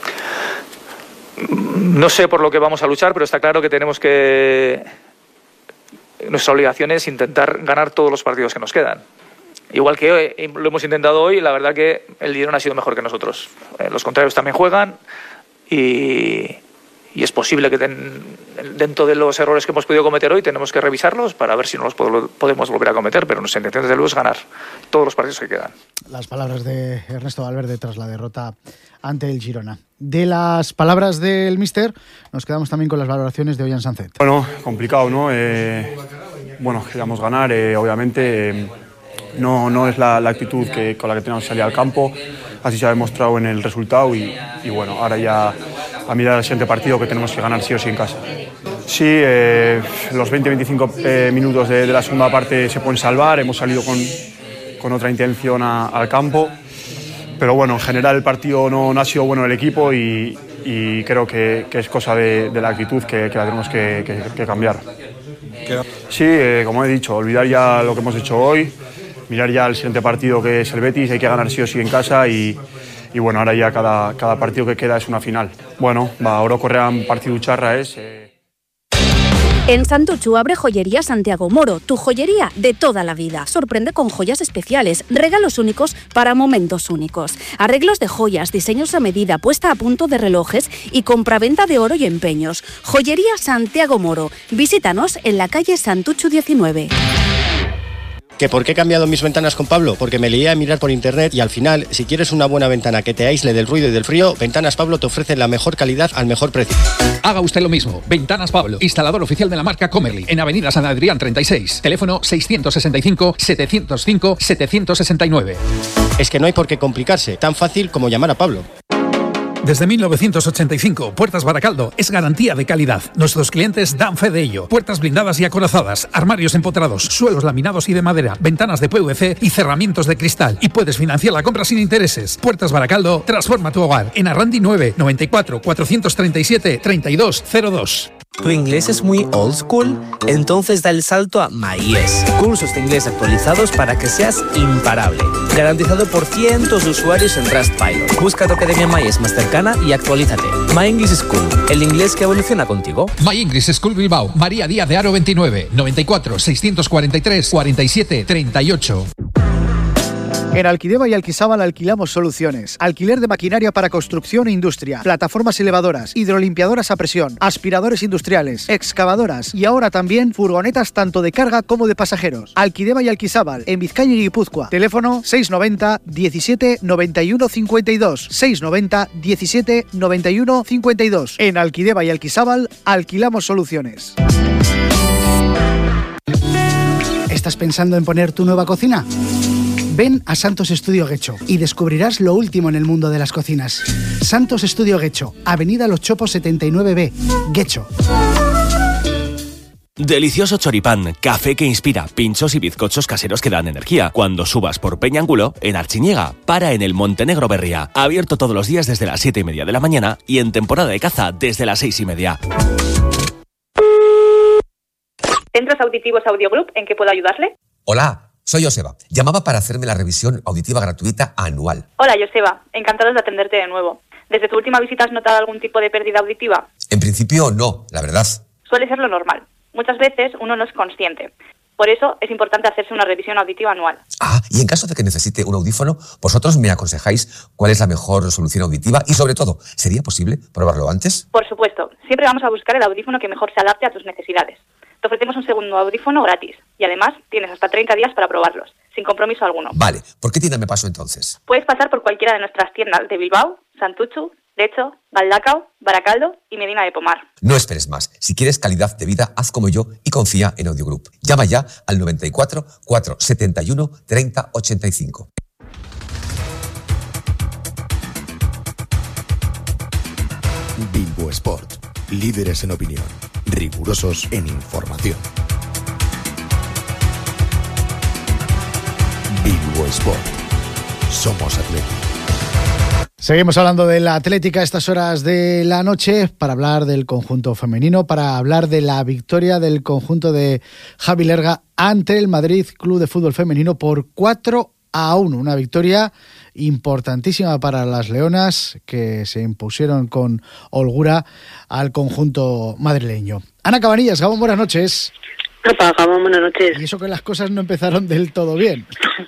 No sé por lo que vamos a luchar, pero está claro que tenemos que... Nuestra obligación es intentar ganar todos los partidos que nos quedan. Igual que hoy, lo hemos intentado hoy, la verdad que el Girona ha sido mejor que nosotros. Eh, los contrarios también juegan y... Y es posible que ten, dentro de los errores que hemos podido cometer hoy tenemos que revisarlos para ver si no los podemos volver a cometer, pero nuestra intención desde luego es ganar todos los partidos que quedan. Las palabras de Ernesto Valverde tras la derrota ante el Girona. De las palabras del míster nos quedamos también con las valoraciones de Ollán Sánchez. Bueno, complicado, ¿no? Eh, bueno, queríamos ganar, eh, obviamente eh, no, no es la, la actitud que, con la que teníamos que salir al campo, así se ha demostrado en el resultado y, y bueno, ahora ya a mirar al siguiente partido que tenemos que ganar sí o sí en casa. Sí, eh, los veinte a veinticinco eh, minutos de, de la segunda parte se pueden salvar, hemos salido con, con otra intención a, al campo, pero bueno, en general el partido no, no ha sido bueno el equipo y, y creo que, que es cosa de, de la actitud que, que la tenemos que, que, que cambiar. Sí, eh, como he dicho, olvidar ya lo que hemos hecho hoy, mirar ya el siguiente partido que es el Betis, hay que ganar sí o sí en casa y Y bueno, ahora ya cada, cada partido que queda es una final. Bueno, ba, orokorrean partidu txarra ez. Eh... En Santuchu abre Joyería Santiago Moro, tu joyería de toda la vida. Sorprende con joyas especiales, regalos únicos para momentos únicos. Arreglos de joyas, diseños a medida, puesta a punto de relojes y compraventa de oro y empeños. Joyería Santiago Moro. Visítanos en la calle Santuchu diecinueve. ¿Que por qué he cambiado mis ventanas con Pablo? Porque me leía a mirar por internet y al final, si quieres una buena ventana que te aísle del ruido y del frío, Ventanas Pablo te ofrece la mejor calidad al mejor precio. Haga usted lo mismo. Ventanas Pablo, instalador oficial de la marca Comerly, en Avenida San Adrián treinta y seis. Teléfono seiscientos sesenta y cinco, setecientos cinco, setecientos sesenta y nueve. Es que no hay por qué complicarse, tan fácil como llamar a Pablo. Desde mil novecientos ochenta y cinco, Puertas Baracaldo es garantía de calidad. Nuestros clientes dan fe de ello. Puertas blindadas y acorazadas, armarios empotrados, suelos laminados y de madera, ventanas de P V C y cerramientos de cristal. Y puedes financiar la compra sin intereses. Puertas Baracaldo, transforma tu hogar. En Arrandi nueve, noventa y cuatro, cuatrocientos treinta y siete, treinta y dos cero dos. ¿Tu inglés es muy old school? Entonces da el salto a MyES. Cursos de inglés actualizados para que seas imparable. Garantizado por cientos de usuarios en Trustpilot. Busca tu academia MyES más cercana y actualízate. My English School, el inglés que evoluciona contigo. My English School Bilbao, María Díaz de Haro veintinueve, noventa y cuatro, seiscientos cuarenta y tres, cuarenta y siete, treinta y ocho. En Alquideva y Alquisábal alquilamos soluciones. Alquiler de maquinaria para construcción e industria, plataformas elevadoras, hidrolimpiadoras a presión, aspiradores industriales, excavadoras y ahora también furgonetas tanto de carga como de pasajeros. Alquideva y Alquisábal, en Vizcaya y Guipúzcoa. Teléfono seiscientos noventa, diecisiete, noventa y uno, cincuenta y dos. seiscientos noventa, diecisiete, noventa y uno, cincuenta y dos. En Alquideva y Alquisábal alquilamos soluciones. ¿Estás pensando en poner tu nueva cocina? Ven a Santos Estudio Guecho y descubrirás lo último en el mundo de las cocinas. Santos Estudio Guecho, Avenida Los Chopos setenta y nueve B, Guecho. Delicioso choripán, café que inspira, pinchos y bizcochos caseros que dan energía. Cuando subas por Peñangulo, en Archiñega, para en el Montenegro Berría. Abierto todos los días desde las siete y media de la mañana y en temporada de caza desde las seis y media. Centros Auditivos Audio Group, ¿en qué puedo ayudarle? Hola. Soy Joseba. Llamaba para hacerme la revisión auditiva gratuita anual. Hola, Joseba. Encantados de atenderte de nuevo. ¿Desde tu última visita has notado algún tipo de pérdida auditiva? En principio no, la verdad. Suele ser lo normal. Muchas veces uno no es consciente. Por eso es importante hacerse una revisión auditiva anual. Ah, y en caso de que necesite un audífono, vosotros me aconsejáis cuál es la mejor solución auditiva y, sobre todo, ¿sería posible probarlo antes? Por supuesto. Siempre vamos a buscar el audífono que mejor se adapte a tus necesidades. Te ofrecemos un segundo audífono gratis y además tienes hasta treinta días para probarlos, sin compromiso alguno. Vale, ¿por qué tienda me paso entonces? Puedes pasar por cualquiera de nuestras tiendas de Bilbao, Santuchu, Lecho, Galdacao, Baracaldo y Medina de Pomar. No esperes más. Si quieres calidad de vida, haz como yo y confía en Audiogroup. Llama ya al noventa y cuatro, cuatrocientos setenta y uno, treinta ochenta y cinco. Bilbo Sport. Líderes en opinión. Rigurosos en información. Bilbo Sport. Somos Atlético. Seguimos hablando de la Atlética a estas horas de la noche para hablar del conjunto femenino, para hablar de la victoria del conjunto de Javi Lerga ante el Madrid Club de Fútbol Femenino por cuatro a uno. Una victoria importantísima para las leonas que se impusieron con holgura al conjunto madrileño. Ana Cabanillas, Gabón, buenas noches. Opa, Gabón, buenas noches. Y eso que las cosas no empezaron del todo bien.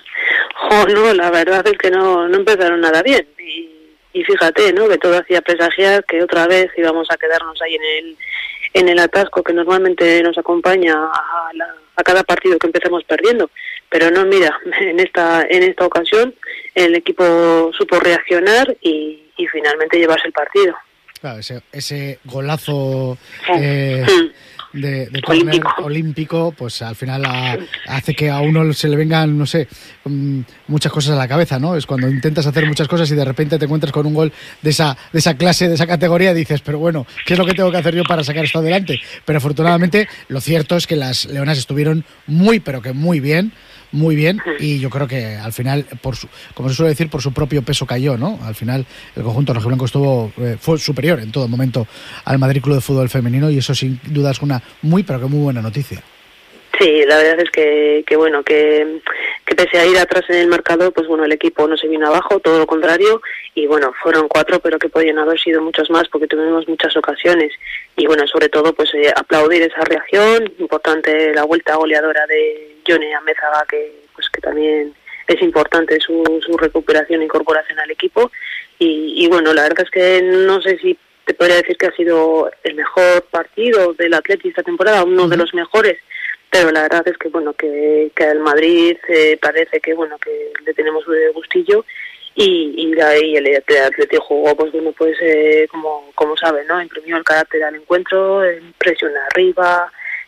Jo, no, la verdad es que no, no empezaron nada bien. Y, y fíjate, ¿no?, que todo hacía presagiar que otra vez íbamos a quedarnos ahí en el en el atasco que normalmente nos acompaña a, la, a cada partido que empezamos perdiendo. Pero no, mira, en esta en esta ocasión el equipo supo reaccionar y, y finalmente llevarse el partido. Claro, ese, ese golazo eh, de, de córner olímpico. olímpico, pues al final a, hace que a uno se le vengan, no sé, muchas cosas a la cabeza, ¿no? Es cuando intentas hacer muchas cosas y de repente te encuentras con un gol de esa, de esa clase, de esa categoría, y dices, pero bueno, ¿qué es lo que tengo que hacer yo para sacar esto adelante? Pero afortunadamente lo cierto es que las leonas estuvieron muy, pero que muy bien, muy bien, y yo creo que al final, por su, como se suele decir, por su propio peso cayó, ¿no? Al final el conjunto rojiblanco estuvo eh, fue superior en todo momento al Madrid Club de Fútbol Femenino, y eso sin duda es una muy, pero que muy buena noticia. Sí, la verdad es que, que bueno, que, que pese a ir atrás en el marcador, pues bueno, el equipo no se vino abajo, todo lo contrario, y bueno, fueron cuatro, pero que podían haber sido muchos más porque tuvimos muchas ocasiones, y bueno, sobre todo, pues eh, aplaudir esa reacción, importante la vuelta goleadora de Yone Amézaga, que pues que también es importante su, su recuperación e incorporación al equipo, y, y bueno, la verdad es que no sé si te podría decir que ha sido el mejor partido del Atleti esta temporada, uno de los mejores, pero la verdad es que bueno, que, que al Madrid eh, parece que bueno, que le tenemos de gustillo, y, y, la, y el, el Atleti jugó, pues bueno, pues eh, como, como sabe, ¿no? Imprimió el carácter al encuentro, presión arriba,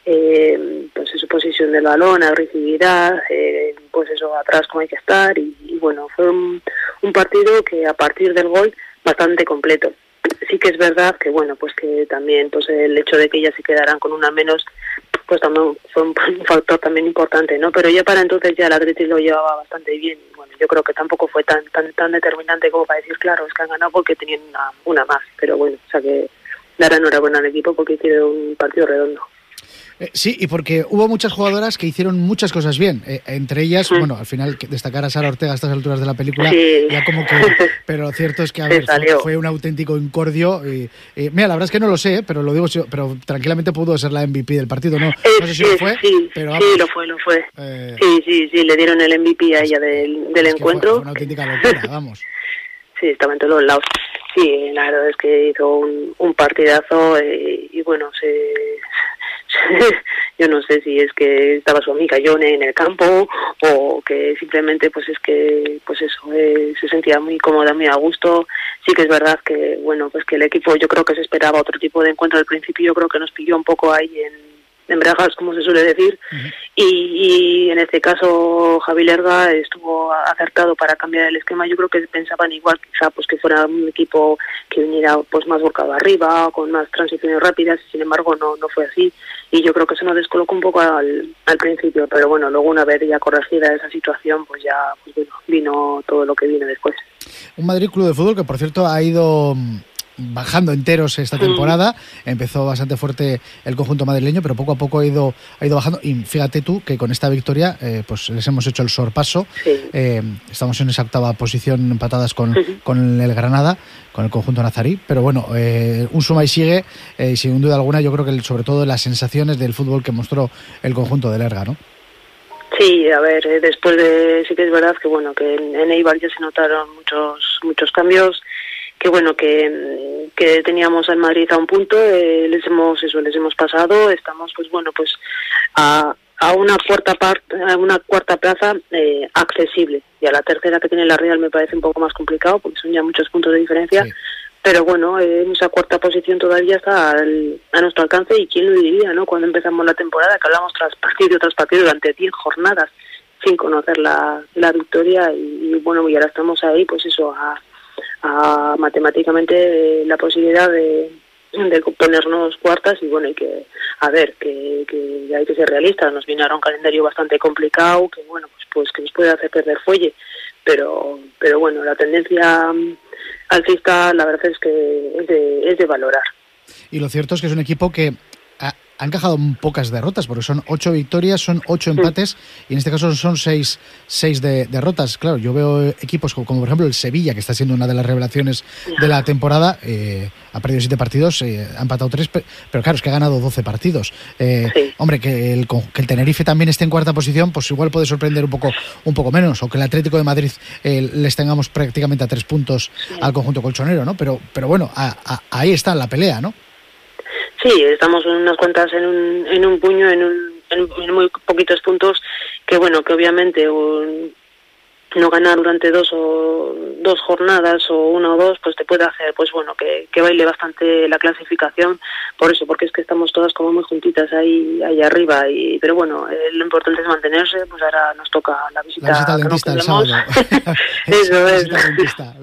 eh, pues eso, posición del balón, agresividad, eh, pues eso, atrás como hay que estar, y, y bueno, fue un, un partido que a partir del gol bastante completo. Sí que es verdad que bueno, pues que también pues el hecho de que ellas se quedaran con una menos, pues también fue un, un factor también importante, ¿no? Pero ya para entonces ya el Atleti lo llevaba bastante bien, y bueno, yo creo que tampoco fue tan tan tan determinante como para decir, claro, es que han ganado porque tenían una, una más, pero bueno, o sea que dar enhorabuena al equipo porque hicieron un partido redondo. Eh, sí, y porque hubo muchas jugadoras que hicieron muchas cosas bien, eh, entre ellas, sí. Bueno, al final destacar a Sara Ortega a estas alturas de la película, sí. Ya como que, pero lo cierto es que a ver, fue, fue un auténtico incordio, y, y mira, la verdad es que no lo sé, pero lo digo, pero tranquilamente pudo ser la M V P del partido, no, no sé si lo fue, sí, pero vamos, sí, lo fue, lo fue, eh, sí, sí, sí, le dieron el M V P a ella del, del encuentro. Fue, fue una auténtica locura, vamos. Sí, estaba en todos lados. Sí, la verdad es que hizo un, un partidazo, eh, y bueno, se... yo no sé si es que estaba su amiga Yone en el campo o que simplemente pues es que pues eso eh, se sentía muy cómoda, muy a gusto. Sí que es verdad que bueno, pues que el equipo, yo creo que se esperaba otro tipo de encuentro al principio, yo creo que nos pilló un poco ahí en en bragas, como se suele decir, uh-huh. y, y en este caso Javi Lerga estuvo acertado para cambiar el esquema. Yo creo que pensaban igual, quizá pues que fuera un equipo que viniera pues más volcado arriba, con más transiciones rápidas, y sin embargo no no fue así, y yo creo que eso nos descolocó un poco al, al principio, pero bueno, luego una vez ya corregida esa situación, pues ya pues bueno, vino todo lo que vino después. Un Madrid Club de Fútbol que, por cierto, ha ido bajando enteros esta temporada. Empezó bastante fuerte el conjunto madrileño, pero poco a poco ha ido ha ido bajando, y fíjate tú que con esta victoria eh, pues les hemos hecho el sorpaso. Sí. Eh, estamos en esa octava posición, empatadas con, uh-huh. con el Granada, con el conjunto nazarí, pero bueno, eh, un suma y sigue, eh, y sin duda alguna yo creo que sobre todo las sensaciones del fútbol que mostró el conjunto del Lerga, ¿no? Sí, a ver, eh, después de, sí que es verdad que bueno, que en, en Eibar ya se notaron muchos muchos cambios, que bueno, que, que teníamos al Madrid a un punto, eh, les hemos eso les hemos pasado, estamos pues bueno, pues a, a una cuarta parte, a una cuarta plaza eh, accesible, y a la tercera que tiene la Real me parece un poco más complicado porque son ya muchos puntos de diferencia, sí. pero bueno, en esa cuarta posición todavía está al, a nuestro alcance, y quién lo diría, ¿no? Cuando empezamos la temporada, que hablamos tras partido tras partido durante diez jornadas sin conocer la, la victoria, y, y bueno, y ahora estamos ahí, pues eso, a, a matemáticamente eh, la posibilidad de, de ponernos cuartas, y bueno, hay que, a ver, que, que hay que ser realistas, nos viene ahora un calendario bastante complicado, que bueno, pues, pues que nos puede hacer perder fuelle, pero, pero bueno, la tendencia alcista la verdad es que es de, es de valorar. Y lo cierto es que es un equipo que ha, ha encajado pocas derrotas, porque son ocho victorias, son ocho empates, y en este caso son seis, seis de, derrotas. Claro, yo veo equipos como, como por ejemplo el Sevilla, que está siendo una de las revelaciones de la temporada, eh, ha perdido siete partidos, eh, ha empatado tres, pero, pero claro, es que ha ganado doce partidos. Eh, sí. Hombre, que el, que el Tenerife también esté en cuarta posición, pues igual puede sorprender un poco, un poco menos, o que el Atlético de Madrid eh, les tengamos prácticamente a tres puntos sí. al conjunto colchonero, ¿no? Pero, pero bueno, a, a, ahí está la pelea, ¿no? Sí, estamos unas cuantas en un, en un puño, en, un, en, en muy poquitos puntos, que bueno, que obviamente un, no ganar durante dos o dos jornadas o una o dos, pues te puede hacer, pues bueno, que, que baile bastante la clasificación, por eso, porque es que estamos todas como muy juntitas ahí, ahí arriba, y pero bueno, eh, lo importante es mantenerse, pues ahora nos toca la visita, la visita al dentista el sábado. Eso es. La, dentista,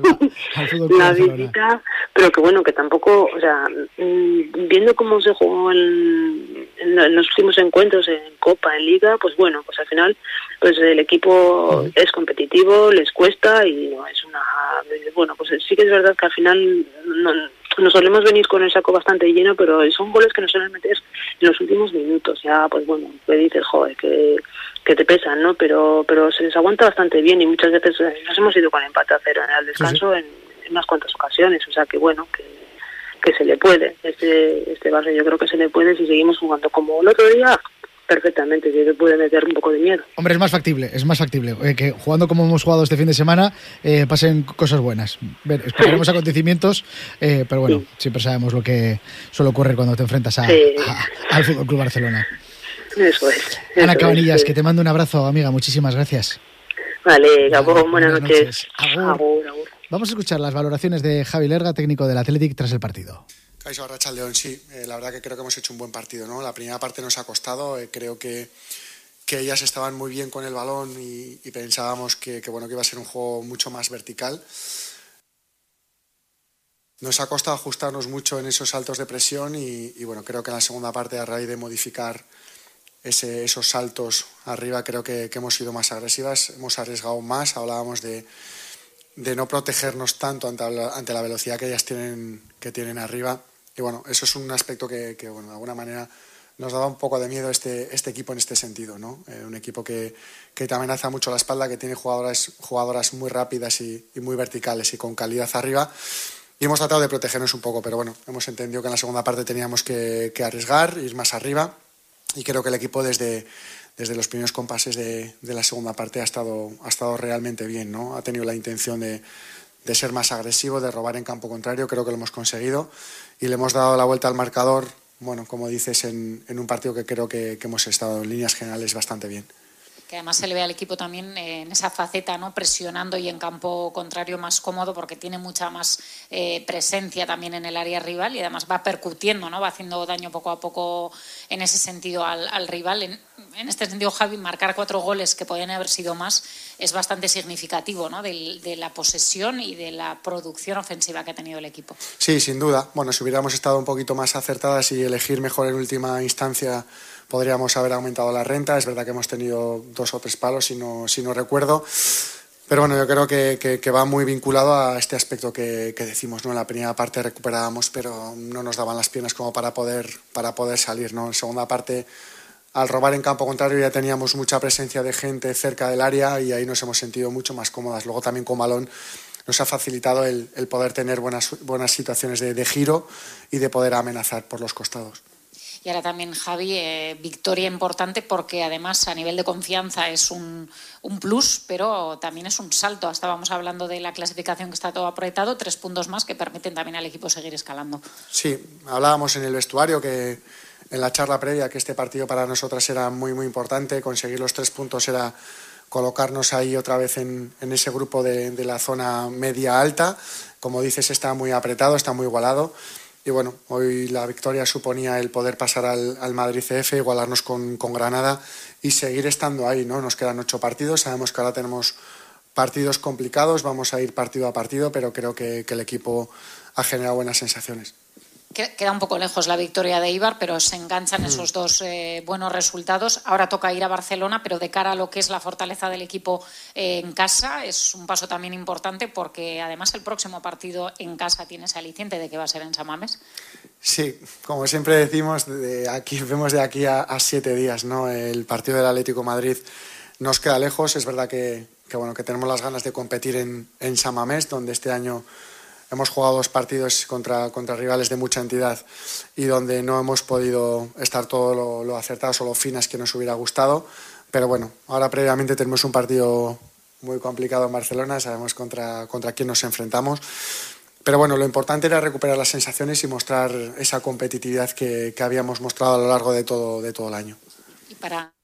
la visita, pero que bueno, que tampoco, o sea, viendo cómo se jugó en, en los últimos encuentros en Copa, en Liga, pues bueno, pues al final, pues el equipo es competitivo, les cuesta, y no es una, bueno, pues sí que es verdad que al final no, nos solemos venir con el saco bastante lleno, pero son goles que nos suelen meter en los últimos minutos, ya pues bueno, me dices, joder, que, que te pesan, ¿no? Pero pero se les aguanta bastante bien, y muchas veces nos hemos ido con empate a cero en el descanso, sí, sí. En, en unas cuantas ocasiones, o sea que bueno, que que se le puede, este este Barça yo creo que se le puede, si seguimos jugando como el otro día, perfectamente, que te puede meter un poco de miedo. Hombre, es más factible, es más factible eh, que jugando como hemos jugado este fin de semana eh, pasen cosas buenas. Ver, esperaremos acontecimientos, eh, pero bueno, sí. Siempre sabemos lo que suele ocurrir cuando te enfrentas a, sí. a, al Fútbol Club Barcelona. Eso es. Ana eso Cabanillas, es, sí. Que te mando un abrazo, amiga, muchísimas gracias. Vale, Gabo, buenas, buenas noches. noches. Agur. Agur, agur. Vamos a escuchar las valoraciones de Javi Lerga, técnico del Athletic, tras el partido. Caixo Arratsaldeon, sí, eh, la verdad que creo que hemos hecho un buen partido, ¿no? La primera parte nos ha costado, eh, creo que, que ellas estaban muy bien con el balón, y, y pensábamos que, que, bueno, que iba a ser un juego mucho más vertical. Nos ha costado ajustarnos mucho en esos saltos de presión, y, y bueno, creo que en la segunda parte, a raíz de modificar ese, esos saltos arriba, creo que, que hemos sido más agresivas, hemos arriesgado más, hablábamos de, de no protegernos tanto ante la, ante la velocidad que ellas tienen, que tienen arriba. Y bueno, eso es un aspecto que, que bueno, de alguna manera nos daba un poco de miedo este, este equipo en este sentido, ¿no? Eh, un equipo que, que te amenaza mucho la espalda, que tiene jugadoras, jugadoras muy rápidas y, y muy verticales y con calidad arriba. Y hemos tratado de protegernos un poco, pero bueno, hemos entendido que en la segunda parte teníamos que, que arriesgar, ir más arriba. Y creo que el equipo desde, desde los primeros compases de, de la segunda parte ha estado, ha estado realmente bien, ¿no? Ha tenido la intención de, de ser más agresivo, de robar en campo contrario, creo que lo hemos conseguido. Y le hemos dado la vuelta al marcador, bueno, como dices, en, en un partido que creo que, que hemos estado en líneas generales bastante bien. Que además se le ve al equipo también en esa faceta, ¿no? Presionando y en campo contrario más cómodo, porque tiene mucha más eh, presencia también en el área rival, y además va percutiendo, ¿no? Va haciendo daño poco a poco en ese sentido al, al rival. En, en este sentido, Javi, marcar cuatro goles, que podían haber sido más, es bastante significativo, ¿no? De, de la posesión y de la producción ofensiva que ha tenido el equipo. Sí, sin duda. Bueno, si hubiéramos estado un poquito más acertadas y elegir mejor en última instancia, podríamos haber aumentado la renta. Es verdad que hemos tenido dos o tres palos, si no, si no recuerdo. Pero bueno, yo creo que, que, que va muy vinculado a este aspecto que, que decimos, ¿no? En la primera parte recuperábamos, pero no nos daban las piernas como para poder, para poder salir, ¿no? En segunda parte, al robar en campo contrario, ya teníamos mucha presencia de gente cerca del área, y ahí nos hemos sentido mucho más cómodas. Luego también con balón nos ha facilitado el, el poder tener buenas, buenas situaciones de, de giro y de poder amenazar por los costados. Y ahora también, Javi, eh, victoria importante, porque además a nivel de confianza es un, un plus, pero también es un salto. Estábamos hablando de la clasificación, que está todo apretado, tres puntos más que permiten también al equipo seguir escalando. Sí, hablábamos en el vestuario, que en la charla previa, que este partido para nosotras era muy, muy importante. Conseguir los tres puntos era colocarnos ahí otra vez en, en ese grupo de, de la zona media-alta. como dices, está muy apretado, está muy igualado. Y bueno, hoy la victoria suponía el poder pasar al, al Madrid C F, igualarnos con, con Granada y seguir estando ahí, ¿no? Nos quedan ocho partidos, sabemos que ahora tenemos partidos complicados, vamos a ir partido a partido, pero creo que, que el equipo ha generado buenas sensaciones. Queda un poco lejos la victoria de Eibar, pero se enganchan esos dos eh, buenos resultados. Ahora toca ir a Barcelona, pero de cara a lo que es la fortaleza del equipo eh, en casa, es un paso también importante porque además el próximo partido en casa tiene ese aliciente de que va a ser en San Mamés. Sí, como siempre decimos, de aquí, vemos de aquí a, a siete días, ¿no? El partido del Atlético Madrid nos queda lejos. Es verdad que, que, bueno, que tenemos las ganas de competir en, en San Mamés, donde este año hemos jugado dos partidos contra, contra rivales de mucha entidad y donde no hemos podido estar todo lo, lo acertados o lo finas que nos hubiera gustado. Pero bueno, ahora previamente tenemos un partido muy complicado en Barcelona, sabemos contra, contra quién nos enfrentamos. Pero bueno, lo importante era recuperar las sensaciones y mostrar esa competitividad que, que habíamos mostrado a lo largo de todo, de todo el año. Y para...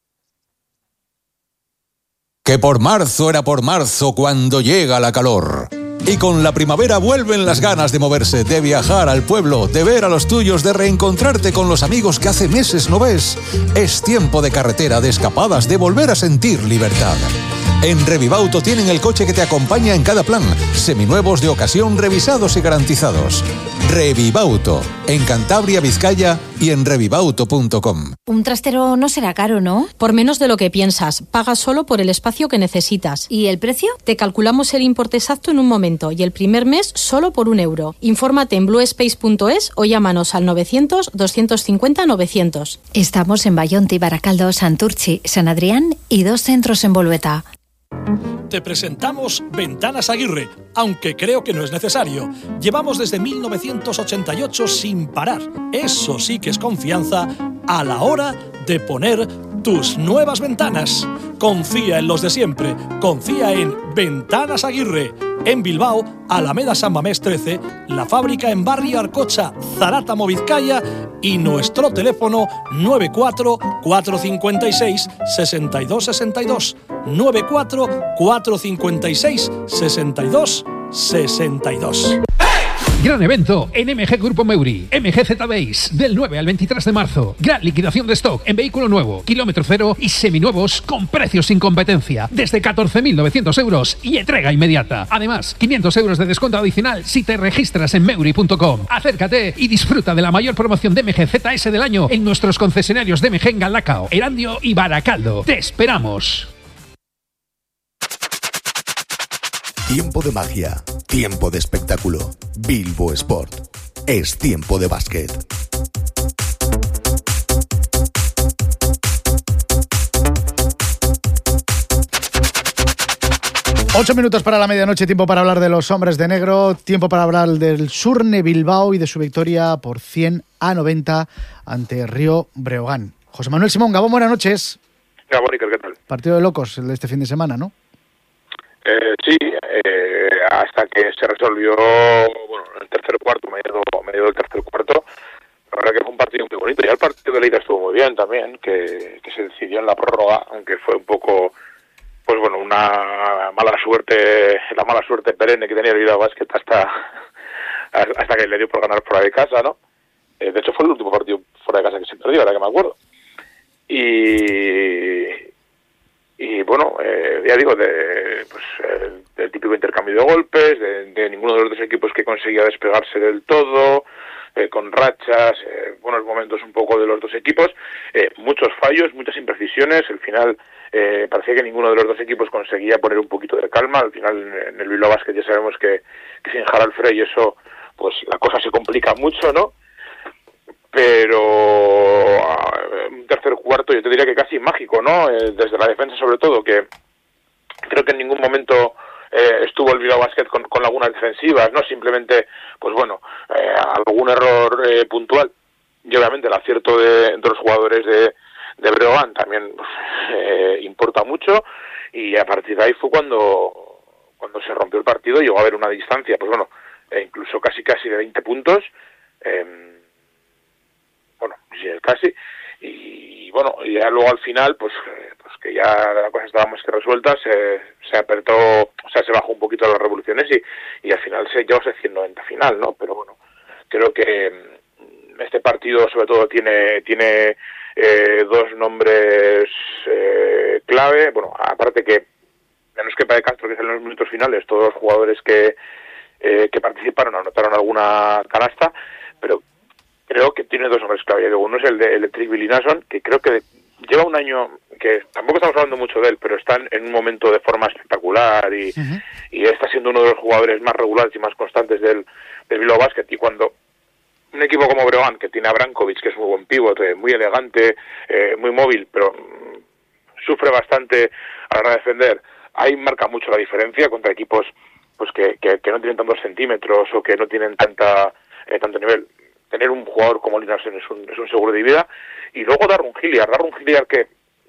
Que por marzo era por marzo cuando llega la calor. Y con la primavera vuelven las ganas de moverse, de viajar al pueblo, de ver a los tuyos, de reencontrarte con los amigos que hace meses no ves. Es tiempo de carretera, de escapadas, de volver a sentir libertad. En Revivauto tienen el coche que te acompaña en cada plan, seminuevos de ocasión revisados y garantizados. Revivauto, en Cantabria, Vizcaya y en revivauto punto com. Un trastero no será caro, ¿no? Por menos de lo que piensas. Pagas solo por el espacio que necesitas. ¿Y el precio? Te calculamos el importe exacto en un momento y el primer mes solo por un euro. Infórmate en bluespace punto es o llámanos al novecientos, doscientos cincuenta, novecientos. Estamos en Bayonte, Baracaldo, Santurchi, San Adrián y dos centros en Bolueta. Te presentamos Ventanas Aguirre, aunque creo que no es necesario. Llevamos desde mil novecientos ochenta y ocho sin parar. Eso sí que es confianza a la hora de poner tus nuevas ventanas. Confía en los de siempre. Confía en Ventanas Aguirre. En Bilbao, Alameda San Mamés trece, la fábrica en Barrio Arcocha, Zarátamo, Vizcaya y nuestro teléfono nueve cuatro cuatro cinco seis seis dos seis dos, nueve cuatro cuatro cinco seis seis dos seis dos. Gran evento en M G Grupo Meuri, M G Z Base, del nueve al veintitrés de marzo. Gran liquidación de stock en vehículo nuevo, kilómetro cero y seminuevos con precios sin competencia. Desde catorce mil novecientos euros y entrega inmediata. Además, quinientos euros de descuento adicional si te registras en meuri punto com. Acércate y disfruta de la mayor promoción de M G Z S del año en nuestros concesionarios de M G en Galdacao, Erandio y Baracaldo. ¡Te esperamos! Tiempo de magia, tiempo de espectáculo. Bilbo Sport. Es tiempo de básquet. Ocho minutos para la medianoche, tiempo para hablar de los hombres de negro, tiempo para hablar del Surne Bilbao y de su victoria por cien a noventa ante Río Breogán. José Manuel Simón, Gabón, buenas noches. Gabón, Iker, ¿qué tal? Partido de locos el de este fin de semana, ¿no? Eh, sí, eh, hasta que se resolvió, bueno, el tercer cuarto, medio, medio del tercer cuarto, la verdad que fue un partido muy bonito. Ya el partido de Leida estuvo muy bien también, que, que se decidió en la prórroga, aunque fue un poco, pues bueno, una mala suerte, la mala suerte perenne que tenía el Bilbao Basket hasta, hasta que le dio por ganar fuera de casa, ¿no? Eh, de hecho fue el último partido fuera de casa que se perdió, ahora que me acuerdo. Y... Y bueno, eh, ya digo, de, pues, eh, del típico intercambio de golpes, de, de ninguno de los dos equipos que conseguía despegarse del todo, eh, con rachas, eh, buenos momentos un poco de los dos equipos, eh, muchos fallos, muchas imprecisiones. Al final eh, parecía que ninguno de los dos equipos conseguía poner un poquito de calma. Al final en el Bilbao Basket ya sabemos que, que sin Harald Frey eso, pues la cosa se complica mucho, ¿no? Pero un tercer cuarto yo te diría que casi mágico, ¿no? Eh, desde la defensa sobre todo, que creo que en ningún momento eh, estuvo el Bilbao Basket con, con lagunas defensivas, ¿no? Simplemente, pues bueno, eh, algún error eh, puntual y obviamente el acierto de, de los jugadores de, de Breogán también pues, eh, importa mucho y a partir de ahí fue cuando, cuando se rompió el partido y llegó a haber una distancia, pues bueno, eh, incluso casi casi de veinte puntos, eh, bueno, sí, casi, y bueno, y ya luego al final, pues, pues que ya la cosa estaba más que resuelta, se, se apretó, o sea, se bajó un poquito las revoluciones y, y al final se llegó a cien noventa final, ¿no? Pero bueno, creo que este partido sobre todo tiene tiene eh, dos nombres eh, clave, bueno, aparte que menos que Pae Castro, que es en los minutos finales, todos los jugadores que eh, que participaron anotaron alguna canasta, pero creo que tiene dos nombres clave. Uno es el de, el de Trick Billy Nason, que creo que lleva un año, que tampoco estamos hablando mucho de él, pero está en un momento de forma espectacular y, uh-huh. y está siendo uno de los jugadores más regulares y más constantes del, del Bilbao Basket. Y cuando un equipo como Breogán, que tiene a Brankovic, que es muy buen pivote, muy elegante, eh, muy móvil, pero mmm, sufre bastante a la hora de defender, ahí marca mucho la diferencia contra equipos pues que, que, que no tienen tantos centímetros o que no tienen tanta eh, tanto nivel. Tener un jugador como Linasen es un, es un seguro de vida. Y luego Darren Hilliard, Darren Hilliard que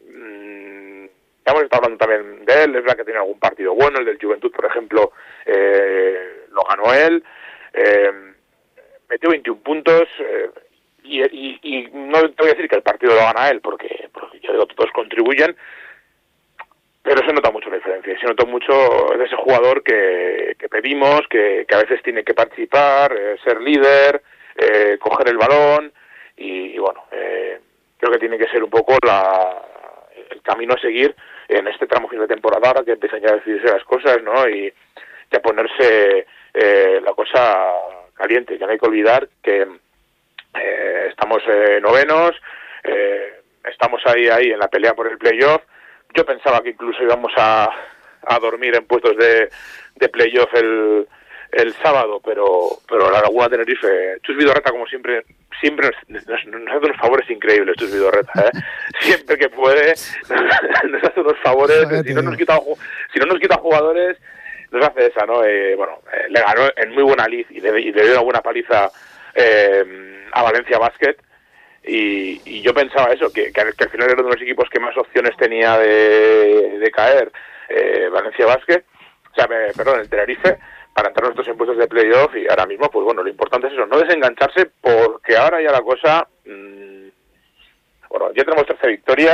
mmm, ya hemos estado hablando también de él, es verdad que tiene algún partido bueno, el del Juventud, por ejemplo, eh, lo ganó él, eh, metió veintiún puntos, eh, y, y, y no te voy a decir que el partido lo gana él, porque, porque yo digo, todos contribuyen, pero se nota mucho la diferencia, se nota mucho de ese jugador que, que pedimos, que, que a veces tiene que participar, eh, ser líder, eh, coger el balón, y, y bueno, eh, creo que tiene que ser un poco la, el camino a seguir en este tramo final de temporada, ahora que empiezan ya a decidirse las cosas, ¿no? Y ya ponerse eh, la cosa caliente, que no hay que olvidar que eh, estamos eh, novenos, eh, estamos ahí ahí en la pelea por el playoff. Yo pensaba que incluso íbamos a, a dormir en puestos de, de playoff el, el sábado, pero pero la Laguna Tenerife, Chus Vidorreta, como siempre, siempre nos, nos, nos hace unos favores increíbles, Chus Vidorreta, ¿eh? Siempre que puede nos, nos hace unos favores, si no nos quita si no nos quita jugadores, nos hace esa, ¿no? Eh, bueno, eh, le ganó en muy buena lid y le, y le dio una buena paliza eh, a Valencia Basket. Y, y yo pensaba eso, que, que, que al final era uno de los equipos que más opciones tenía de, de caer, eh, Valencia Basket, o sea, me, perdón, el Tenerife, para entrar nosotros en puestos de playoff. Y ahora mismo, pues bueno, lo importante es eso, no desengancharse, porque ahora ya la cosa, mmm, bueno, ya tenemos trece victorias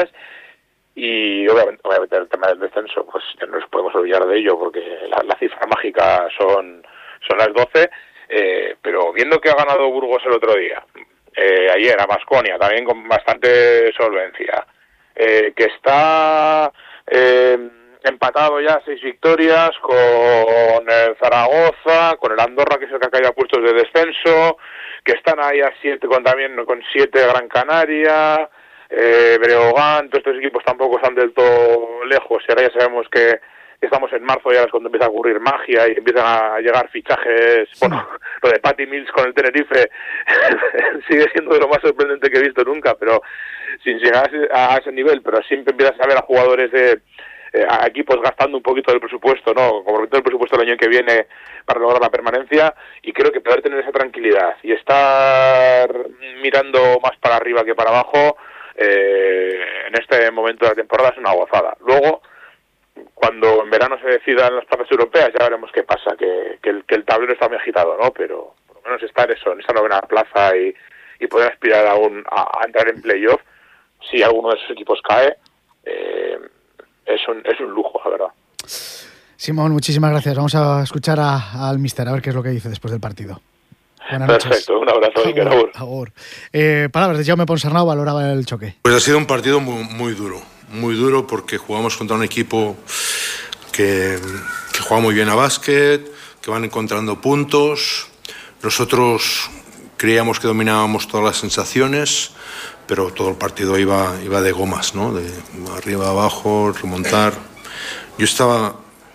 y obviamente, obviamente el tema del descenso, pues ya no nos podemos olvidar de ello, porque la, la cifra mágica son, son las doce, eh, pero viendo que ha ganado Burgos el otro día, Eh, ayer a Baskonia, también con bastante solvencia, eh, que está eh, empatado ya seis victorias con el Zaragoza, con el Andorra, que es el que ha caído a puestos de descenso, que están ahí a siete con también con siete Gran Canaria, eh, Breogán, todos estos equipos tampoco están del todo lejos, y ahora ya sabemos que estamos en marzo, ya es cuando empieza a ocurrir magia y empiezan a llegar fichajes. Bueno, lo de Patty Mills con el Tenerife sigue siendo de lo más sorprendente que he visto nunca, pero sin llegar a ese nivel, pero siempre empiezas a ver a jugadores de eh, a equipos gastando un poquito del presupuesto, ¿no? Comprometiendo el presupuesto del año que viene para lograr la permanencia, y creo que poder tener esa tranquilidad y estar mirando más para arriba que para abajo eh, en este momento de la temporada es una gozada. Luego, cuando en verano se decidan las plazas europeas, ya veremos qué pasa, que, que, el, que el tablero está muy agitado, ¿no? Pero por lo menos estar eso, en esa novena plaza y, y poder aspirar a, un, a, a entrar en playoff, si alguno de esos equipos cae, eh, es, un, es un lujo, la verdad. Simón, muchísimas gracias. Vamos a escuchar a, al míster, a ver qué es lo que dice después del partido. Buenas noches. Perfecto, un abrazo. Agur, agur. Agur. Eh, palabras de Jaume Ponsarnau, valoraba el choque. Pues ha sido un partido muy, muy duro. Muy duro porque jugamos contra un equipo que, que juega muy bien a básquet, que van encontrando puntos. Nosotros creíamos que dominábamos todas las sensaciones, pero todo el partido iba, iba de gomas, ¿no? De arriba a abajo, remontar. Yo estaba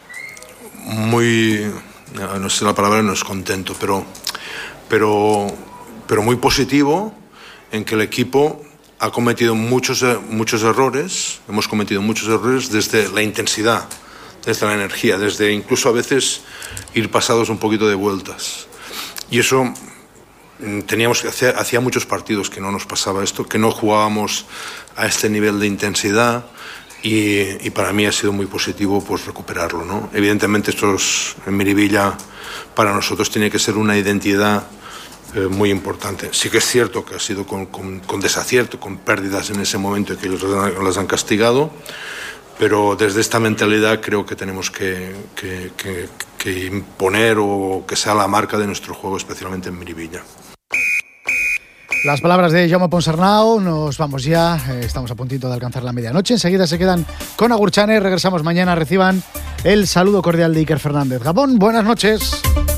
muy, no sé la palabra, no es contento, pero, pero, pero muy positivo en que el equipo ha cometido muchos, muchos errores, hemos cometido muchos errores desde la intensidad, desde la energía, desde incluso a veces ir pasados un poquito de vueltas. Y eso teníamos que hacer, hacía muchos partidos que no nos pasaba esto, que no jugábamos a este nivel de intensidad, y, y para mí ha sido muy positivo pues recuperarlo, ¿no? Evidentemente esto es, en Miribilla para nosotros tiene que ser una identidad Eh, muy importante. Sí que es cierto que ha sido con, con, con desacierto, con pérdidas en ese momento y que las han castigado, pero desde esta mentalidad creo que tenemos que, que, que, que imponer o que sea la marca de nuestro juego, especialmente en Miribilla. Las palabras de Jaume Ponsarnau. Nos vamos ya, eh, estamos a puntito de alcanzar la medianoche. Enseguida se quedan con Agurchane. Regresamos mañana. Reciban el saludo cordial de Iker Fernández. Gabón, buenas noches.